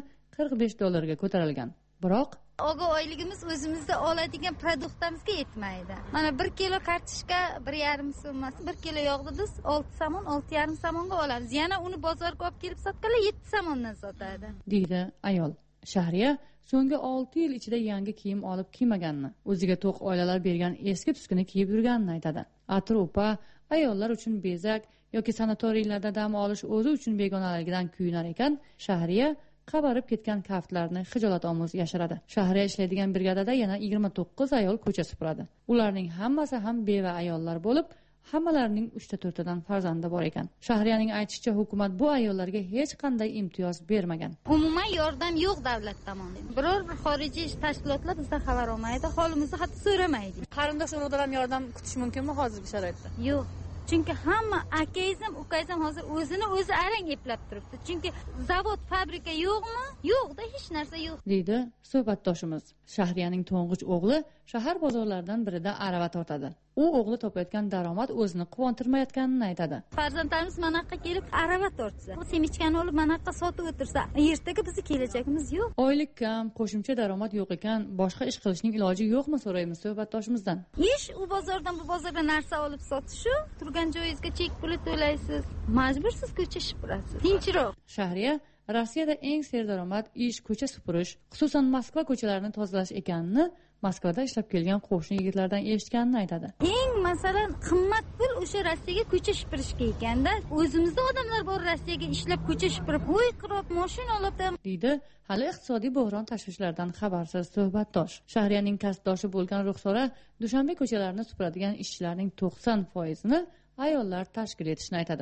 $45 ko'tarilgan. Biroq oyligimiz o'zimizda oladigan produktimizga yetmaydi. Mana 1 kilo kartoshka 1,5 so'mmasi, 1 kilo yog'ni biz 6 somon, 6,5 somonga olamiz. Yana uni bozorga olib kelib sotganlar 7 somondan sotadi, deydi ayol. Shahriya so'nggi 6 yil ichida yangi kiyim olib kiymaganini, o'ziga to'q oilalar bergan eski tuskini kiyib yurganini aytadi. Atropa ayollar uchun bezak yoki sanatoriylarda dam olish o'zi uchun begonaligidan kuyunar ekan, Shahriya qabarib ketgan kaftlarni xijolat-omuz yashiradi. Shahriya ishlaydigan brigadada yana 29 ayol ko'cha supuradi. Ularning hammasi ham beva ayollar bo'lib, hammalarining 3-4 dan farzandi bor ekan. Shahriyaning aytishicha, hukumat bu ayollarga hech qanday imtiyoz bermagan. Umuman yordam yo'q davlat tomonidan. Biror bir xorijiy tashkilotlar bizdan xabar olmaydi, holimizni hatto so'ramaydi. Qarindosh urug'dan yordam kutish mumkinmi hozirgi sharoitda? Yo'q. Chunki hamma akaizm, ukaizm hozir o'zini o'zi arang eplab turibdi. Chunki zavod, fabrika yo'qmi? Yo'qda, hech narsa yo'q, deydi suhbatdoshimiz. Shahriyaning to'ng'ich o'g'li shahar bozorlaridan birida arava tortadi. U o'g'li topayotgan daromad o'zini quvontirmayotganini aytadi. Farzandlarimiz manaqqa kelib arava tortsa, bu semichkani olib manaqqa sotib o'tirsa, ertaga bizning kelajagimiz yo'q. Oylik kam, qo'shimcha daromad yo'q ekan, boshqa ish qilishning iloji yo'qmi, so'raymiz suhbatdoshimizdan. Ish u bozordan bu bozorga narsa olib sotish-u, turgan joyingizga chek puli to'laysiz, majbursiz ko'cha supurasiz. Tinchroq. Shahriya Rossiyada eng serdaromad ish ko'cha supurish, xususan Moskva ko'chalarini tozalash ekanini Moskvada ishlab kelgan qo'shni yigitlardan eshitganini aytadi. Eng masalan qimmat pul o'sha Rossiyaga ko'cha supurishga ekanda, o'zimizda odamlar bor Rossiyaga ishlab ko'cha supurib, uy qurib, mashina olib, deydi hali iqtisodiy bo'hron tashvishlaridan xabarsiz suhbatdosh. Shahriyaning kasbdoshi bo'lgan Ruxsora Dushanbe ko'chalarini supuradigan ishchilarning 90%ni ayollar tashkil etishni aytadi.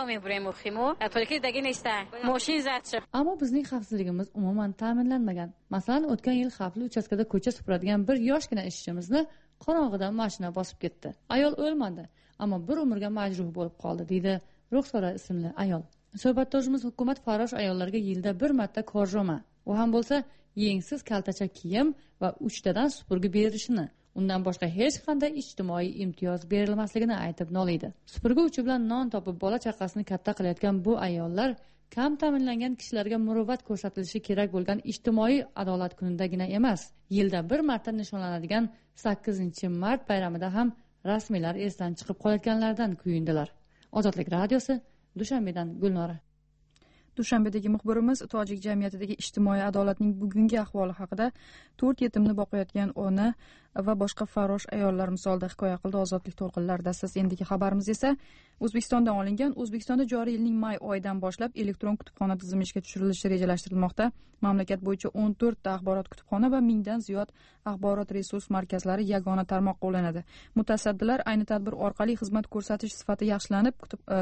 Ammo bizning xavfsizligimiz umuman ta'minlanmagan. Masalan, o'tgan yil xavfli uchastkada ko'cha supuradigan bir yoshgina ishchimizni qorong'ida mashina bosib ketdi. Ayol o'lmadi, ammo bir umrga majruh bo'lib qoldi, deydi Ruxsora ismli ayol. Suhbatdoshimiz hukumat farrosh ayollarga yilda bir marta korjoma, u ham bo'lsa yengsiz kaltacha kiyim va 3 tadan supurgi berishini, undan boshqa hech qanday ijtimoiy imtiyoz berilmasligini aytib noliydi. Supurgi uchi bilan non topib bola chaqasini katta qilayotgan bu ayollar kam ta'minlangan kishilarga muruvvat ko'rsatilishi kerak bo'lgan ijtimoiy adolat kunidagina emas, yilda bir marta nishonlanadigan 8-mart bayramida ham rasmiylar esdan chiqib qolayotganlardan kuyindilar. Ozodlik radiosi, Dushanbedan Gulnora.
Dushanbedagi muxbirimiz tojik jamiyatidagi ijtimoiy adolatning bugungi ahvoli haqida 4 yetimni boqayotgan ona va boshqa farrosh ayollar misolida hikoya qildi. Ozodlik to'lqinlarida siz. Endigi xabarimiz esa O'zbekistondan olingan. O'zbekistonda joriy yilning may oyidan boshlab elektron kutubxona tizimi ishga tushirilishi rejalashtirilmoqda. Mamlakat bo'yicha 14 ta axborot kutubxona va 1000 dan ziyod axborot resurs markazlari yagona tarmoq qo'llanadi. Mutasaddilar ayni tadbir orqali xizmat ko'rsatish sifati yaxshilanib,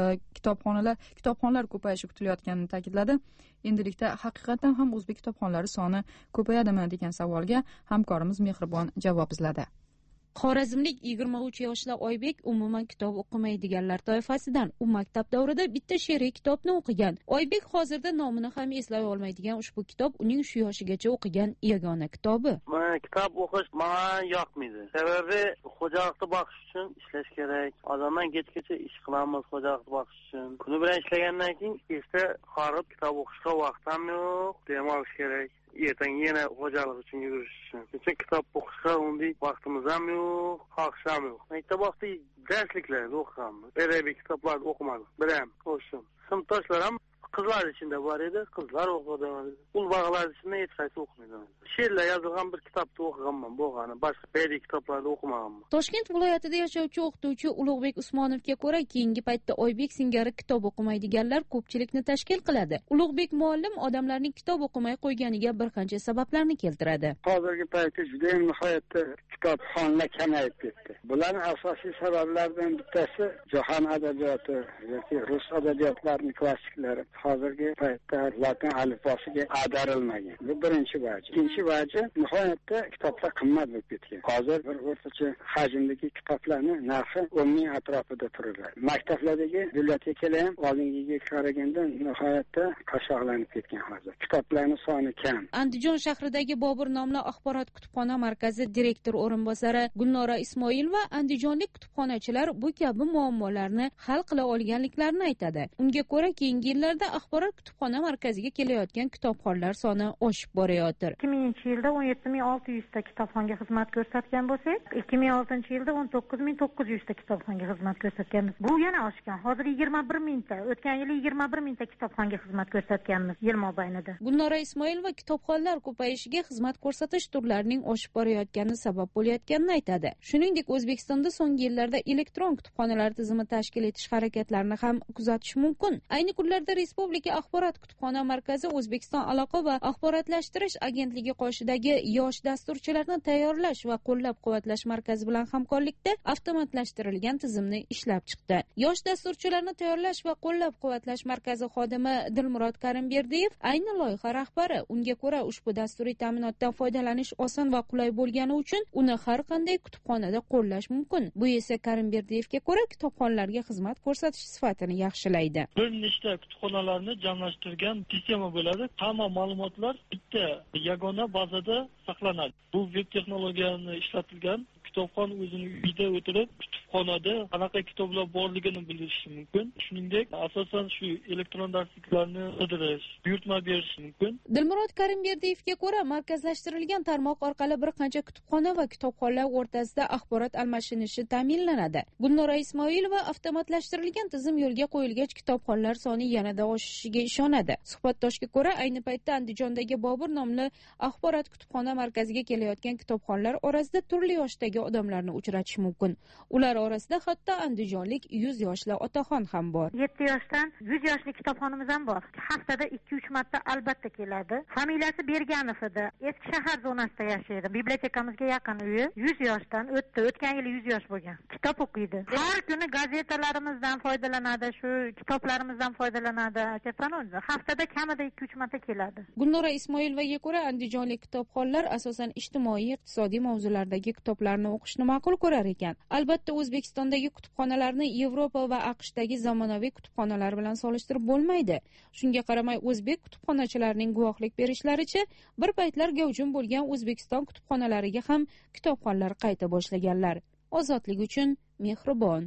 kitobxonlar ko'payishi kutilayotganini ta'kidladi. Endilikda haqiqatan ham o'zbek kitobxonlari soni ko'payadimi degan savolga hamkorimiz Mehribon javob izladi.
Xorazmlik 23 yoshli Oybek umuman kitob o'qimaydiganlar toifasidan. U maktab davrida bitta she'riy kitobni o'qigan. Oybek hozirda nomini ham eslay olmaydigan ushbu kitob uning shu yoshigacha o'qigan yagona kitobi.
Kitob o'qish menga yoqmaydi. Sababi xo'jalikda boqish uchun ishlash kerak. Odamlar kechgacha ish qilamiz xo'jalikda boqish uchun. Kuni bilan ishlagandan keyin erta qarab kitob o'qishga vaqtim yo'q, dam olish kerak. Ertaga yana xo'jalik uchun yurish uchun. Lekin kitob o'qishga unday vaqtimiz ham yo'q, xohish ham yo'q. Maktab vaqtida darsliklarda o'qiganmiz. Beraber kitoblarni o'qimadik. Biram o'qishim. Sinfdoshlar ham qizlar ichida bor edi, qizlar o'qidi. Ul bog'lar ichida hech qaysi o'qimaydi. She'rlar yozilgan bir kitobni o'qiganman, bo'lgani boshqa badiiy kitoblarni o'qimaganman.
Toshkent viloyatida yashovchi o'qituvchi Ulug'bek Usmonovga ko'ra, keyingi paytda Oybek singari kitob o'qimaydiganlar ko'pchilikni tashkil qiladi. Ulug'bek muallim odamlarning kitob o'qimay qo'yganiga bir qancha sabablarni keltiradi.
Hozirgi paytda juda nihoyatda kitobxonlar kamayib ketdi. Bularning asosiy sabablaridan bittasi jahon adabiyoti yoki rus adabiyotlarining klassiklari hozirgi paytda latin alifbosiga ag'darilmagan. Bu birinchi vaj. Ikkinchi vaji nihoyatda kitoblar qimmat bo'lib ketgan. Hozir bir o'rtacha hajmdagi kitoblarning narxi 10 ming atrofida turadi. Maktablardagi bibliotekalar ham oldingiga qaraganda nihoyatda qashshoqlanib ketgan hozir. Kitoblarning soni kam.
Andijon shahridagi Bobur nomli axborot kutubxona markazi direktor o'rinbosari Gulnora Ismoilova andijonlik kutubxonachilar bu kabi muammolarni hal qila olganliklarini aytadi. Unga ko'ra, keyingi yillarda axborot kutubxona markaziga kelayotgan kitobxonlar soni oshib borayotir.
2000-yilda 17600 ta kitobxonga xizmat ko'rsatgan bo'lsak, 2006-yilda 19900 ta kitobxonga xizmat ko'rsatganmiz. Bu yana oshgan. Hozir 21000 ta, o'tgan yili 21000 ta kitobxonga xizmat ko'rsatganmiz yil mobaynida.
Gulnora Ismoilova kitobxonlar ko'payishiga xizmat ko'rsatish turlarining oshib borayotgani sabab bo'layotganini aytadi. Shuningdek, O'zbekistonda so'nggi yillarda elektron kutubxonalar tizimi tashkil etish harakatlarini ham kuzatish mumkin. Ayni kunlarda Respublika axborot kutubxona markazi O'zbekiston aloqa va axborotlashtirish agentligi qoshidagi yosh dasturchilarni tayyorlash va qo'llab-quvvatlash markazi bilan hamkorlikda avtomatlashtirilgan tizimni ishlab chiqdi. Yosh dasturchilarni tayyorlash va qo'llab-quvvatlash markazi xodimi Dilmurod Karimberdiyev ayni loyiha rahbari. Unga ko'ra, ushbu dasturiy ta'minotdan foydalanish oson va qulay bo'lgani uchun uni har qanday kutubxonada qo'llash mumkin. Bu esa Karimberdiyevga ko'ra kitobxonlarga xizmat ko'rsatish sifatini yaxshilaydi.
Bir nechta kutubxonalarni jamlashtirgan sistema bo'ladi. Hamma ma'lumotlar bitta yagona bazada saqlanadi. Bu veb texnologiyani ishlatilgan. Kitobxon o'zini uyida o'tirib kutubxonada qanaqa kitoblar borligini bilishi mumkin. Shuningdek, asosan shu elektron darsliklarni qidirish, buyurtma berish mumkin.
Dilmurod Karimberdiyevga ko'ra, markazlashtirilgan tarmoq orqali bir qancha kutubxona va kitobxonlar o'rtasida axborot almashinishi ta'minlanadi. Gulnora Ismoilova avtomatlashtirilgan tizim yo'lga qo'yilgach, kitobxonlar soni yanada oshishiga ishonadi. Suhbatdoshga ko'ra, ayni paytda Andijondagi Bobur nomli axborot kutubxona markaziga kelayotgan kitobxonlar orasida turli yoshdagi odamlarni uchratish mumkin. Ular orasida hatto andijonlik 100 yoshli otaxon ham bor.
7 yoshdan 100 yoshli kitobxonimiz ham bor. Haftada 2-3 marta albatta keladi. Familiyasi Berganov edi. Eski shahar zonasida yashaydi. Bibliotekamizga yaqin uyi. 100 yoshdan o'tdi. O'tgan yili 100 yosh bo'lgan. Kitob o'qiydi. Har kuni gazetalarimizdan foydalanadi, shu kitoblarimizdan foydalanadi. Haftada kamida 2-3 marta keladi.
Gulnora Ismoilovaga ko'ra, andijonlik kitobxonlar asosan ijtimoiy, iqtisodiy mavzulardagi kitoblarni o'qishni ma'qul ko'rar ekan. Albatta, O'zbekistondagi kutubxonalarni Yevropa va AQShdagi zamonaviy kutubxonalar bilan solishtirib bo'lmaydi. Shunga qaramay, o'zbek kutubxonachilarining guvohlik berishlaricha, bir paytlar gavjum bo'lgan O'zbekiston kutubxonalariga ham kitobxonlar qayta boshlaganlar. Ozodlik uchun Mehribon.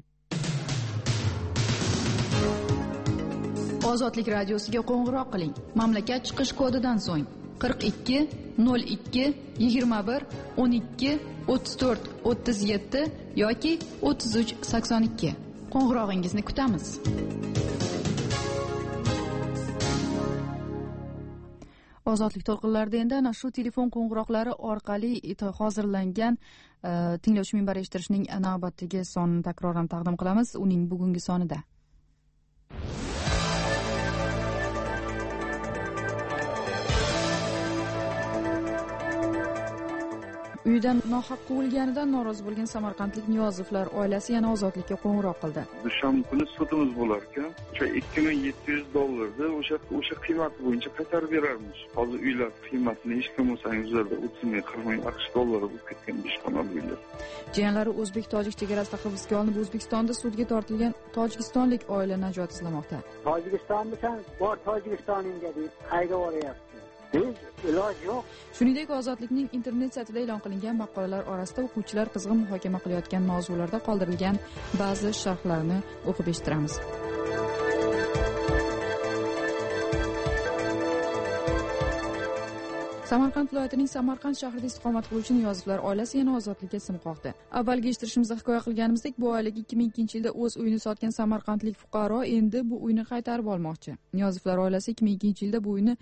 Ozodlik radiosiga qo'ng'iroq qiling. Mamlakat chiqish kodidan so'ng 42 02 21 12 34 37 yoki 33 82. Qo'ng'irog'ingizni kutamiz. Ozodlik to'lqinlarida endi ana shu telefon qo'ng'iroqlari orqali hozirlangan tinglovchi minbari eshittirishning navbatdagi sonini takroran taqdim qilamiz. Uning bugungi sonida uyidan nohaq quvilganidan norozi bo'lgan samarqandlik Niyozovlar oilasi yana ozodlikka qo'ng'iroq qildi.
Dushanba kuni sudimiz bo'lar ekan, o'sha $2700 o'sha qiymati bo'yicha qaytarib berarmish. Hozir uylar qiymatini hech kim bo'lsangiz o'zlarda 30 ming AQSh dollari bo'lib ketgan 5 xonali uylar.
Jiyanlari o'zbek-tojik chegarasida hibsga olinib, O'zbekistonda sudga tortilgan tojikistonlik oila najot izlamoqda.
Tojikistonmisan, bor Tojikistoningga deb qayga boryapti? Iloj yo'q.
Shuningdek, Ozodlikning internet saytida e'lon qilingan maqolalar orasida o'quvchilar qizg'in muhokama qilayotgan mavzularda qoldirilgan ba'zi sharhlarni o'qib eshittiramiz. Samarqand viloyatining Samarqand shahrida istiqomat qiluvchi Niyozovlar oilasi yana ozodlikka sim qoqdi. Avvalgi eshittirishimizda hikoya qilganimizdek, bu oilaga 2002-yilda o'z uyini sotgan samarqandlik fuqaro endi bu uyni qaytarib olmoqchi. Niyozovlar oilasi 2002-yilda bu uyni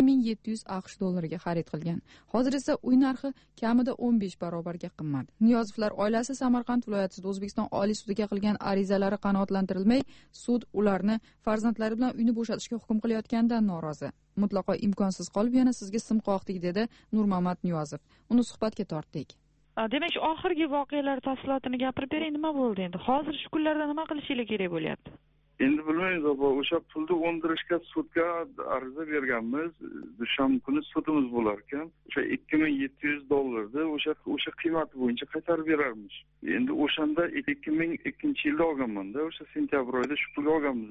$2700 xarid qilgan. Hozir esa uy narxi kamida 15 barobarga qimmat. Niyozovlar oilasi Samarqand viloyatida O'zbekiston Oliy sudiga qilgan arizalari qanoatlantirilmay, sud ularni farzandlari bilan uyni bo'shatishga hukm qilayotganidan norozi. Mutlaqo imkonsiz qolib yana sizga sim qoqdik, dedi Nurmamat Niyozov. Uni suhbatga tortdik.
Demak, oxirgi voqealar tafsilotini gapirib bering, nima bo'ldi endi? Hozir shu kunlarda nima qilishinglar kerak bo'lyapti?
Endi bilmaymiz, o'sha pulni o'ndirishga sudga ariza berganmiz. Dushanba kuni sudimiz bo'lar ekan, o'sha $2700 o'sha qiymati bo'yicha qaytarib berarmish. Endi o'shanda 2002-yilda olganman-da, o'sha sentyabr oyida shu pulga olganmiz.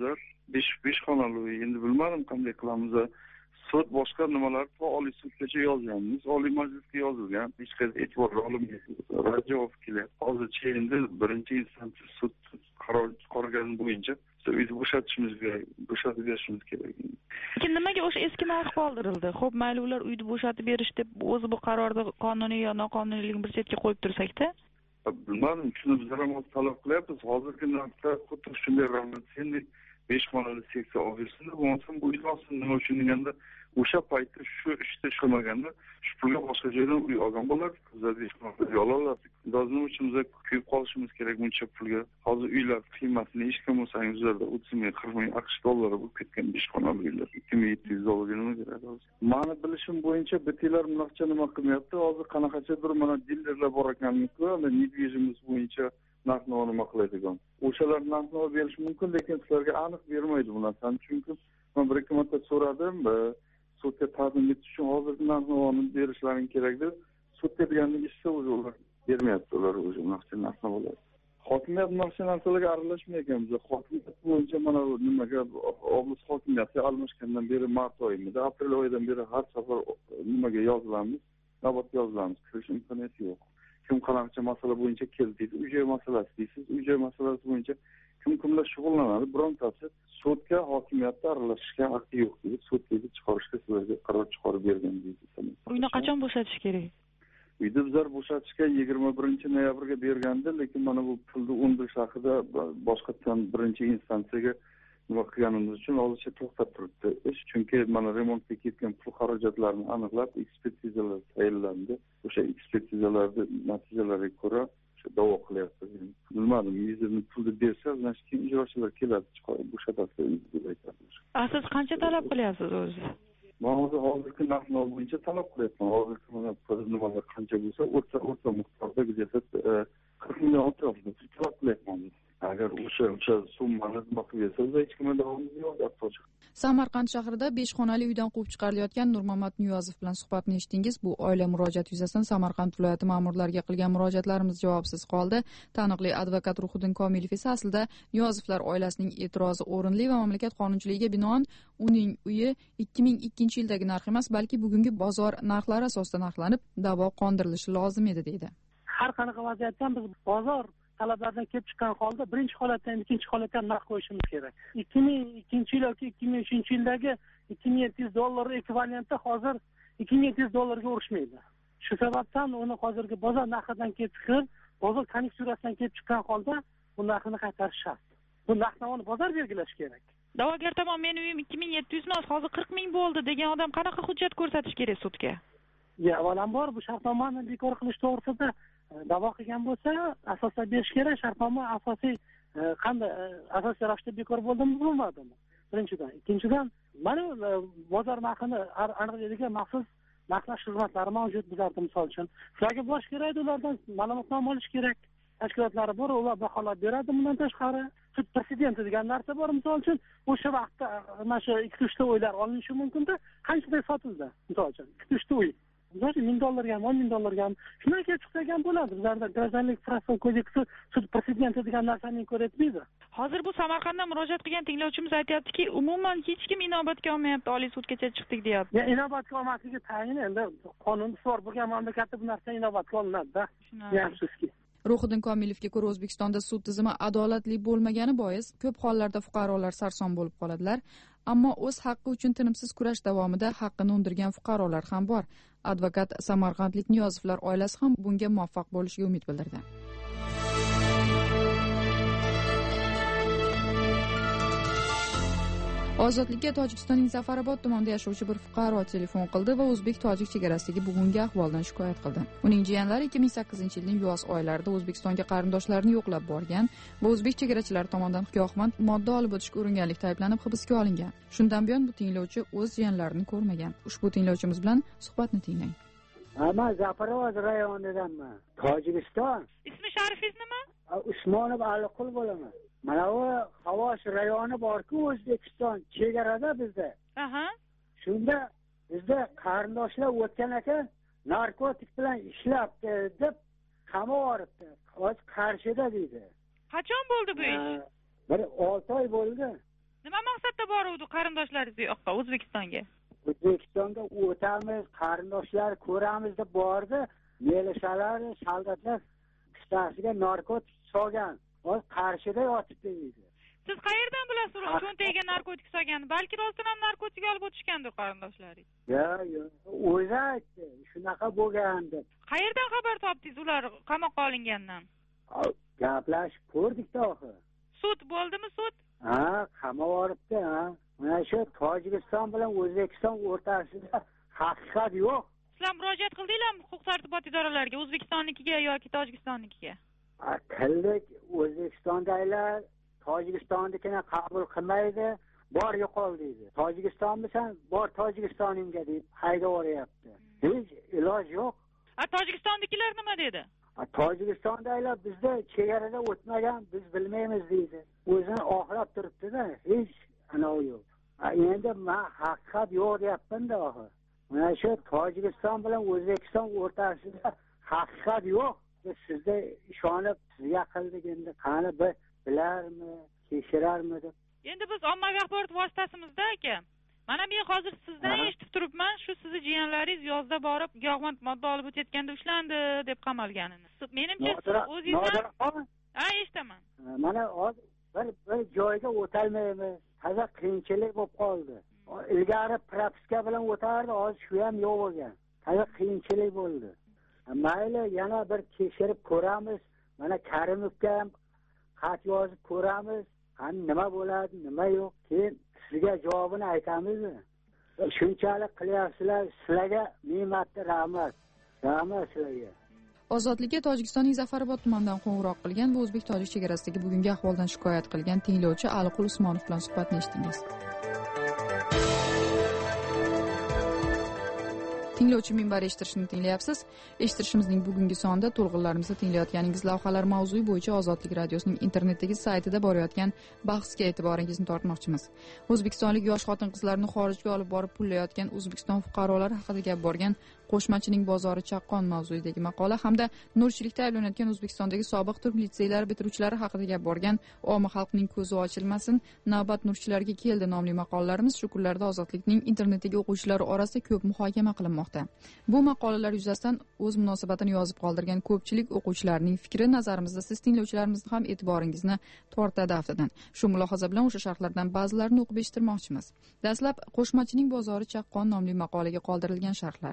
5 xonali uy. Endi bilmadim qanday qilamiz. Sud boshqa nimalar Oliy sudgacha yozganmiz, Oliy majlisga yozilgan, hech qanday e'tibor olinmaydi. Rajov kelyapti. Hozircha endi birinchi instansiya sud qaror chiqargani bo'yicha uyni bo'shatishimiz kerak, bo'shatib berishimiz kerak.
Lekin nimaga o'sha eski narx qoldirildi? Xo'p, mayli ular uyni bo'shatib berish deb o'zi bu qarorda qonuniy yo noqonuniyligini bir chetga qo'yib tursakda?
Bilmadim, shuni biz ham talab qilyapmiz. Hozirgi narxda xuddi shunday ramad sendek 5 xonali seksiya olsin, bo'lmasa bu uyni olsin. Nima uchun deganda, o'sha paytda shu ishda ishlaganda shu pulga boshqa joydan uy olgan bo'lardi. Bizlar 5 xonali uy olalardik. Nima uchun biz kuyib qolishimiz kerak buncha pulga? Hozir uylar qiymatini hech kim bo'lsangiz o'zlarda 30 ming, 40 ming AQSh dollari bo'lib ketgan 5 xonali uylar. $2700 nima kerak hozir? Meni bilishim bo'yicha bitlar bunaqcha nima qilmayapti. Hozir qanaqachadir mana dillerlar bor ekanmi-ku, недвижимость bo'yicha narxni nima qiladigan. O'shalar narxni berish mumkin, lekin sizlarga aniq bermaydi bu narsani. Chunki men bir ikki marta so'radim, sudga taqdim etish uchun hozirgi narxni berishlaring kerak deb, sudga deganlik eshitsa ular bermayapti, ular o'zi narxni oladi. Hokimiyat narsalarga aralashmaygan biz. Hokimiyat bo'yicha mana nimaga oblast hokimiyati almashgandan beri mart oyida, aprel oyidan beri har safar nimaga yozilamiz, navbatga yozilamiz. Kirish imkoniyati yo'q. Kim qanaqacha masala bo'yicha keldi, uy-joy masalasi deysiz, uy-joy masalasi bo'yicha kimlar shug'ullanadi, birontasi sudga hokimiyatda aralashishga haqqi yo'q deb sudga chiqarishga sizlarga qaror chiqarib bergan deydi.
Uyni qachon bo'shatish kerak?
Uyni bizlar bo'shatishga 21 noyabrga bergandi, lekin mana bu pulni o'ndirish haqida boshqatdan birinchi instansiyaga nima qilganimiz uchun hozircha to'xtab turibdi ish. Chunki mana remontga ketgan pul xarajatlarini aniqlab, ekspertizalar tayinlandi. O'sha ekspertizalarning natijalariga ko'ra da'vo qilyapmiz. Bilmadim, yuzini pulni bersa, keyin ijrochilar keladi, chiqarib bo'shatadi deb aytadi.
Siz qancha talab qilyapsiz o'zi?
Men hozirgi narxni bo'yicha talab qilyapman. Hozirgi mana nimalar qancha bo'lsa, o'rta miqdorda где-то 40 million atrofida talab qilyapman. Agar o'sha summani nima qilsa, hech kimda davomimiz yo'q.
Samarqand shahrida 5 xonali uydan quvib chiqarilayotgan Nurmamat Niyozov bilan suhbatni eshitdingiz. Bu oila murojaat yuzasidan Samarqand viloyati ma'murlariga qilgan murojaatlarimiz javobsiz qoldi. Taniqli advokat Ruhiddin Komilov esa aslida Niyozovlar oilasining e'tirozi o'rinli va mamlakat qonunchiligiga binoan uning uyi 2002-yildagi narx emas, balki bugungi bozor narxlari asosida narxlanib, da'vo qondirilishi lozim edi, deydi.
Har qanaqa vaziyatdan biz bozor talablardan kelib chiqqan holda birinchi holatdan ikkinchi holatga narx qo'yishimiz kerak. 2002 yil yoki 2003 yildagi $2700 ekvivalenti hozir $2700 urishmaydi. Shu sababdan uni hozirgi bozor narxidan kelib chiqib, bozor konjunkturasidan kelib chiqqan holda bu narxni qaytarish shart. Bu narxni bozor belgilash kerak.
Da'vogar tomon mening uyim 2700 emas, hozir 40,000 bo'ldi degan odam qanaqa hujjat ko'rsatish kerak sudga?
Avvalambor bu shartnomani bekor qilish to'g'risida da'vo qilgan bo'lsa, asoslab berish kerak. Shartnoma asosiy qanday asosiy ravishda bekor bo'ldimi, bo'lmadimi? Birinchidan. Ikkinchidan, mana bozor narxini aniqlaydigan maxsus narxlash xizmatlari mavjud bizlarda, misol uchun. Sizlarga borish kerak, ulardan ma'lumotnoma olish kerak. Tashkilotlari bor, ular baholab beradi. Bundan tashqari sud presidenti degan narsa bor, misol uchun. O'sha vaqtda mana shu 2-3 ta uylar olinishi mumkin-da, qanchaday sotildi, misol uchun. 2-3 ta uy. $10,000 ham, $10,000 ham shundan kelib chiqadigan bo'ladi. Bizlarda gражданlik protsessual kodeksi sud presidenti degan narsani inkor etmaydi.
Hozir bu Samarqanddan murojaat qilgan tinglovchimiz aytayaptiki, umuman hech kim inobatga olmayapti, Oliy sudgacha chiqdik deyapti.
Inobatga olmasligi tayin, endi qonun bor bo'lgan mamlakatda bu narsa inobatga olinadi-da. Yaxshisi.
Ruhiddin Komilovga ko'ra, O'zbekistonda sud tizimi adolatli bo'lmagani bois ko'p hollarda fuqarolar sarson bo'lib qoladilar. Ammo o'z haqqi uchun tinimsiz kurash davomida haqqini undirgan fuqarolar ham bor. Advokat samarqandlik Niyozovlar oilasi ham bunga muvaffaq bo'lishiga umid bildirdi. Ozodlikka Tojikistonning Zafarobod tumanida yashovchi bir fuqaro telefon qildi va o'zbek-tojik chegarasidagi bugungi ahvoldan shikoyat qildi. Uning jiyanlari 2008-yilning yoz oylarida O'zbekistonga qarindoshlarini yo'qlab borgan va o'zbek chegarachilari tomonidan giyohvand modda olib o'tishga uringanlikda ayblanib hibsga olingan. Shundan buyon bu tinglovchi o'z jiyanlarini ko'rmagan. Ushbu tinglovchimiz bilan suhbatni tinglang.
Men Zafarobod rayonidanman. Tojikiston.
Ismi sharifingiz nima?
Usmonov Aliqul bo'laman. Mana bu Xavos rayoni bor-ku, O'zbekiston chegarada bizda. Shunda bizda qarindoshlar o'tgan ekan, narkotik bilan ishlabdi deb qamab olibdi. Hozir Qarshida deydi.
Qachon bo'ldi bu ish?
Bir 6 oy bo'ldi.
Nima maqsadda boruvdi qarindoshlaringiz bu yoqqa, O'zbekistonga?
O'zbekistonga o'tamiz, qarindoshlar ko'ramiz deb bordi. Milishalar, soldatlar qistasiga narkotik solgan. O Qarshida yotibdi deydi.
Siz qayerdan bilasiz ular cho'ntagiga narkotik solganini? Balki rostdan ham narkotik olib o'tishgandir qarindoshlaringiz.
Yo'q, o'zi aytdi, shunaqa bo'lgan deb.
Qayerdan xabar topdingiz ular qamoqqa olingandan?
Gaplashib ko'rdik-da oxir.
Sud bo'ldimi, sud?
Qamab olibdi, Mana shu Tojikiston bilan O'zbekiston o'rtasida haqiqat yo'q.
Sizlar murojaat qildinglarmi huquq-tartibot idoralariga, O'zbekistonnikiga yoki Tojikistonnikiga?
Qildik, O'zbekistondagilar Tojikistonnikini qabul qilmaydi, bor yo'qol deydi. Tojikistonmisan, bor Tojikistoningga deb haydab yuboryapti. Hech iloj yo'q.
Tojikistonnikilar nima dedi?
Tojikistondagilar bizda chegarada o'tmagan, biz bilmaymiz deydi. O'zini oqlab turibdi-da, hech anavi yo'q. Endi men haqiqat yo'q deyapman-da oxir. Mana shu Tojikiston bilan O'zbekiston o'rtasida haqiqat yo'q. Sizda ishonib sizga qildik, endi qani bir bilarmi, tekshirarmi deb.
Endi biz ommaviy axborot vositasimizda aka. Mana men hozir sizdan eshitib turibman, shu sizni jiyanlaringiz yozda borib giyohvand modda olib o'tayotganda ushlandi deb qamalganini. Menimcha siz o'zingizdan eshitaman.
Mana hozir bir joyga o'tolmaymiz. Taza qiyinchilik bo'lib qoldi. Ilgari propiska bilan o'tardi, hozir shu ham yo'q bo'lgan. Taza qiyinchilik bo'ldi. Mayli, yana bir tekshirib ko'ramiz. Mana Karimovga ham xat yozib ko'ramiz. Qani nima bo'ladi, nima yo'q. Keyin sizga javobini aytamiz. Shunchalik qilyapsizlar, sizlarga ne'matli rahmat. Rahmat sizlarga.
Ozodlikka Tojikistonning Zafarobod tumanidan qo'ng'iroq qilgan va o'zbek-tojik chegarasidagi bugungi ahvoldan shikoyat qilgan tinglovchi Aliqul Usmonov bilan suhbatni eshitdingiz. Tinglovchi minbar eshittirishni tinglayapsiz. Eshittirishimizning bugungi sonida to'lg'inlarimizda tinglayotganingiz lavhalar mavzui bo'yicha Ozodlik radiosining internetdagi saytida borayotgan bahsga e'tiboringizni tortmoqchimiz. O'zbekistonlik yosh xotin-qizlarni xorijga olib borib pullayotgan O'zbekiston fuqarolari haqida gap borgan Qo'shmachining bozori chaqqon mavzuidagi maqola hamda nurchilikda ayblanayotgan O'zbekistondagi sobiq turk litseylari bitiruvchilari haqida gap borgan Omma xalqning ko'zi ochilmasin, navbat nurchilarga keldi nomli maqolalarimiz shu kunlarda Ozodlikning internetdagi o'quvchilari orasida ko'p muhokama qilinmoqda. Bu maqolalar yuzasidan o'z munosabatini yozib qoldirgan ko'pchilik o'quvchilarning fikri nazarimizda siz tinglovchilarimizni ham e'tiboringizni tortadi aftidan. Shu mulohaza bilan o'sha sharhlardan ba'zilarini o'qib eshittirmoqchimiz. Dastlab Qo'shmachining bozori chaqqon nomli maqolaga qoldirilgan sharhlar.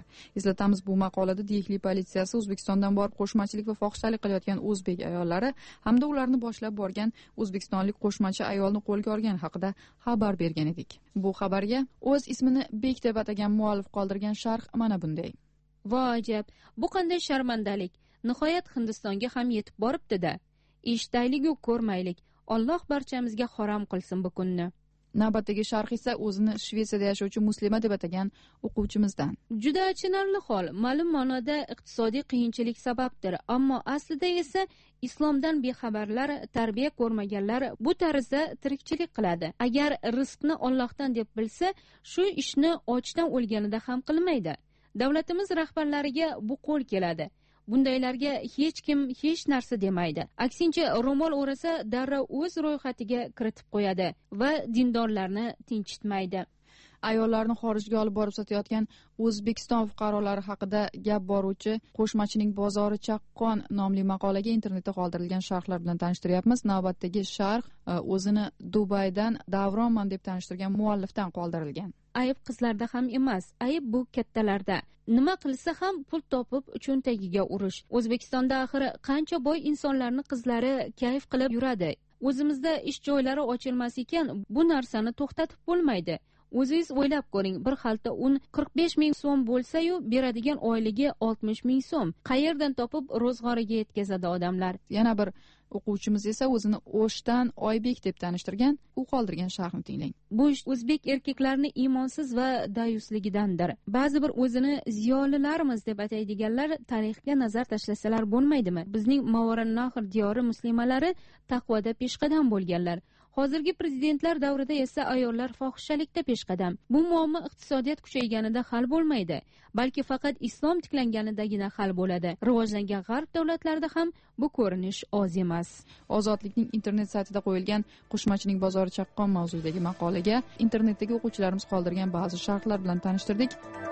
Eslatamiz, bu maqolada Dehli politsiyasi O'zbekistondan borib qo'shmachilik va fohishalik qilayotgan o'zbek ayollari hamda ularni boshlab borgan o'zbekistonlik qo'shmachi ayolni qo'lga olgani haqida xabar bergan edik. Bu xabarga o'z ismini Bek deb atagan muallif qoldirgan sharh mana bunday.
Voy ajab, bu qanday sharmandalik. Nihoyat Hindistonga ham yetib boribdi-da. Eshitaylik-u ko'rmaylik. Alloh barchamizga harom qilsin bu kunni.
Navbatdagi sharh esa o'zini Shvetsiyada yashovchi muslima deb atagan o'quvchimizdan.
Juda achinarli hol. Ma'lum ma'noda iqtisodiy qiyinchilik sababdir, ammo aslida esa islomdan bexabarlar, tarbiya ko'rmaganlar bu tarzda tirikchilik qiladi. Agar rizqni Allohdan deb bilsa, shu ishni ochdan o'lganida ham qilmaydi. Davlatimiz rahbarlariga bu qo'l keladi. Bundaylarga hech kim hech narsa demaydi. Aksincha, ro'mol o'rasa darrov o'z ro'yxatiga kiritib qo'yadi va dindorlarni tinchitmaydi.
Ayollarni xorijga olib borib sotayotgan O'zbekiston fuqarolari haqida gap boruvchi Qo'shmachining bozori chaqqon nomli maqolaga internetda qoldirilgan sharhlar bilan tanishtiryapmiz. Navbatdagi sharh o'zini Dubaydan Davronman deb tanishtirgan muallifdan qoldirilgan.
Ayb qizlarda ham emas, ayb bu kattalarda. Nima qilsa ham pul topib cho'ntagiga urish. O'zbekistonda axir qancha boy insonlarni qizlari kayf qilib yuradi. O'zimizda ish joylari ochilmas ekan, bu narsani to'xtatib bo'lmaydi. O'zingiz o'ylab ko'ring, bir xalta un 45 ming so'm bo'lsa-yu, beradigan oyligi 60 ming so'm. Qayerdan topib ro'zg'origa yetkazadi odamlar?
Yana bir o'quvchimiz esa o'zini O'shdan Oybek deb tanishtirgan, u qoldirgan sharhni tinglang.
Bu ish o'zbek erkaklarini iymonsiz va dayusligidandir. Ba'zi bir o'zini ziyolilarimiz deb ataydiganlar tarixga nazar tashlasalar bo'lmaydimi? Bizning Mavarannahir diyori muslimalari taqvoda peshqadam bo'lganlar. Hozirgi prezidentlar davrida esa ayollar fohishalikda peshqadam. Bu muammo iqtisodiyot kuchayganida hal bo'lmaydi, balki faqat islom tiklanganidagina hal bo'ladi. Rivojlangan g'arb davlatlarida ham bu ko'rinish oz emas.
Ozodlikning internet saytida qo'yilgan Qo'shmachining bozori chaqqon mavzudagi maqolaga internetdagi o'quvchilarimiz qoldirgan ba'zi sharhlar bilan tanishtirdik.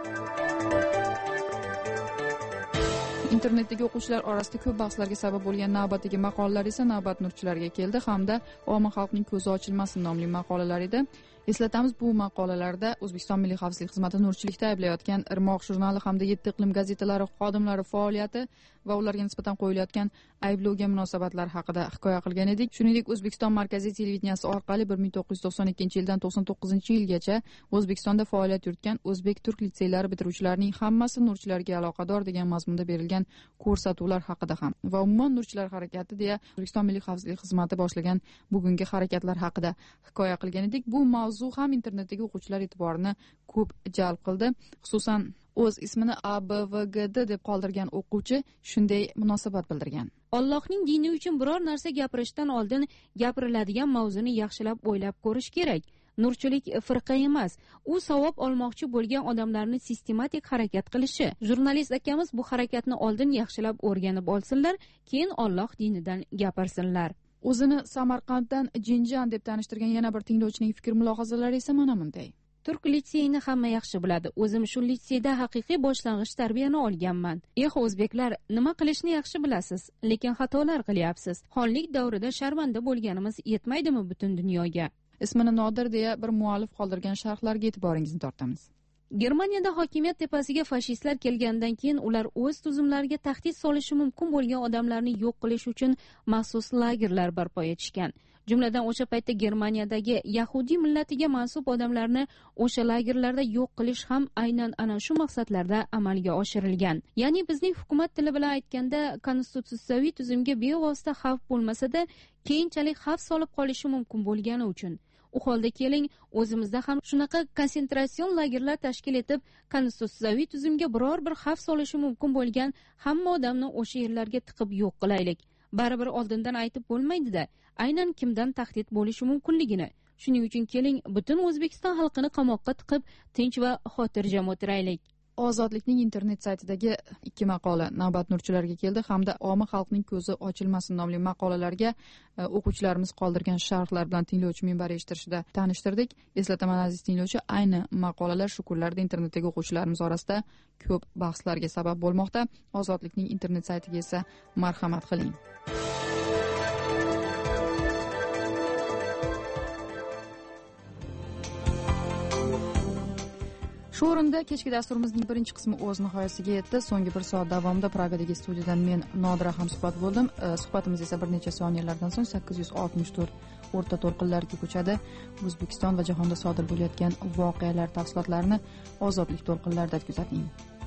Internetdagi o'quvchilar orasida ko'p bahslarga sabab bo'lgan navbatdagi maqolalar esa navbat nurchilarga keldi hamda omma xalqning ko'zi ochilmasin nomli maqolalar edi. Eslatamiz, bu maqolalarda O'zbekiston Milliy xavfsizlik xizmati nurchilikda ayblayotgan Irmoq jurnali hamda 7 iqlim gazetalari xodimlari faoliyati va ularga nisbatan qo'yilayotgan ayblovga munosabatlar haqida hikoya qilgan edik. Shuningdek, O'zbekiston markaziy televideniyasi orqali 1992-yildan 99-yilgacha O'zbekistonda faoliyat yuritgan o'zbek-turk litseylari bitiruvchilarining hammasi nurchilarga aloqador degan mazmunda berilgan ko'rsatuvlar haqida ham va umuman nurchilar harakati deya O'zbekiston Milliy xavfsizlik xizmati boshlagan bugungi harakatlar haqida hikoya qilgan edik. Bu mavzu ham internetdagi o'quvchilar e'tiborini ko'p jalb qildi. Xususan o'z ismini ABVGD deb qoldirgan o'quvchi shunday munosabat bildirgan.
Allohning dini uchun biror narsa gapirishdan oldin gapiriladigan mavzuni yaxshilab o'ylab ko'rish kerak. Nurchilik firqa emas, u savob olmoqchi bo'lgan odamlarni sistematik harakat qilishi. Jurnalist akamiz bu harakatni oldin yaxshilab o'rganib olsinlar, keyin Alloh dinidan gapirsinlar.
O'zini Samarqanddan Jinjan deb tanishtirgan yana bir tinglovchining fikr mulohazalari esa mana bunday.
Turk litseyini hamma yaxshi biladi. O'zim shu litseyda haqiqiy boshlang'ich tarbiyani olganman. O'zbeklar, nima qilishni yaxshi bilasiz, lekin xatolar qilyapsiz. Xonlik davrida sharmanda bo'lganimiz yetmaydimi butun dunyoga?
Ismini Nodir deya bir muallif qoldirgan sharhlarga e'tiboringizni tortamiz.
Germaniyada hokimiyat tepasiga fashistlar kelgandan keyin ular o'z tuzumlariga tahdid solishi mumkin bo'lgan odamlarni yo'q qilish uchun maxsus lagerlar barpo etishgan. Jumladan o'sha paytda Germaniyadagi Yahudiy millatiga mansub odamlarni o'sha lagerlarda yo'q qilish ham aynan ana shu maqsadlarda amalga oshirilgan. Ya'ni bizning hukumat tili bilan aytganda, konstitutsiyaviy tuzumga bevosita xavf bo'lmasa-da, keyinchalik xavf solib qolishi mumkin bo'lgani uchun. U holda keling, o'zimizda ham shunaqa konsentratsiyon lagerlar tashkil etib, konstitutsiyaviy tuzumga biror bir xavf solishi mumkin bo'lgan hamma odamni o'sha yerlarga tiqib yo'q qilaylik. Baribir oldindan aytib bo'lmaydi-da, aynan kimdan tahdid bo'lishi mumkinligini. Shuning uchun keling, butun O'zbekiston xalqini qamoqqa tiqib, tinch va xotirjam o'tiraylik.
Ozodlikning internet saytidagi 2 maqola navbat nurchilarga keldi hamda omma xalqning ko'zi ochilmasin nomli maqolalarga o'quvchilarimiz qoldirgan sharhlar bilan tinglovchi minbari eshittirishida tanishtirdik. Eslataman aziz tinglovchi, ayni maqolalar shu kunlarda internetdagi o'quvchilarimiz orasida ko'p bahslarga sabab bo'lmoqda. Ozodlikning internet saytiga esa marhamat qiling. Shu o'rinda kechki dasturimizning birinchi qismi o'z nihoyasiga yetdi. So'nggi bir soat davomida Pragadagi studiyadan men Nodira hamsuhbat bo'ldim. Suhbatimiz esa bir necha soniyalardan so'ng 864 o'rta to'lqinlarga ko'chadi. O'zbekiston va jahonda sodir bo'layotgan voqealar tafsilotlarini ozodlik to'lqinlarida kuzating.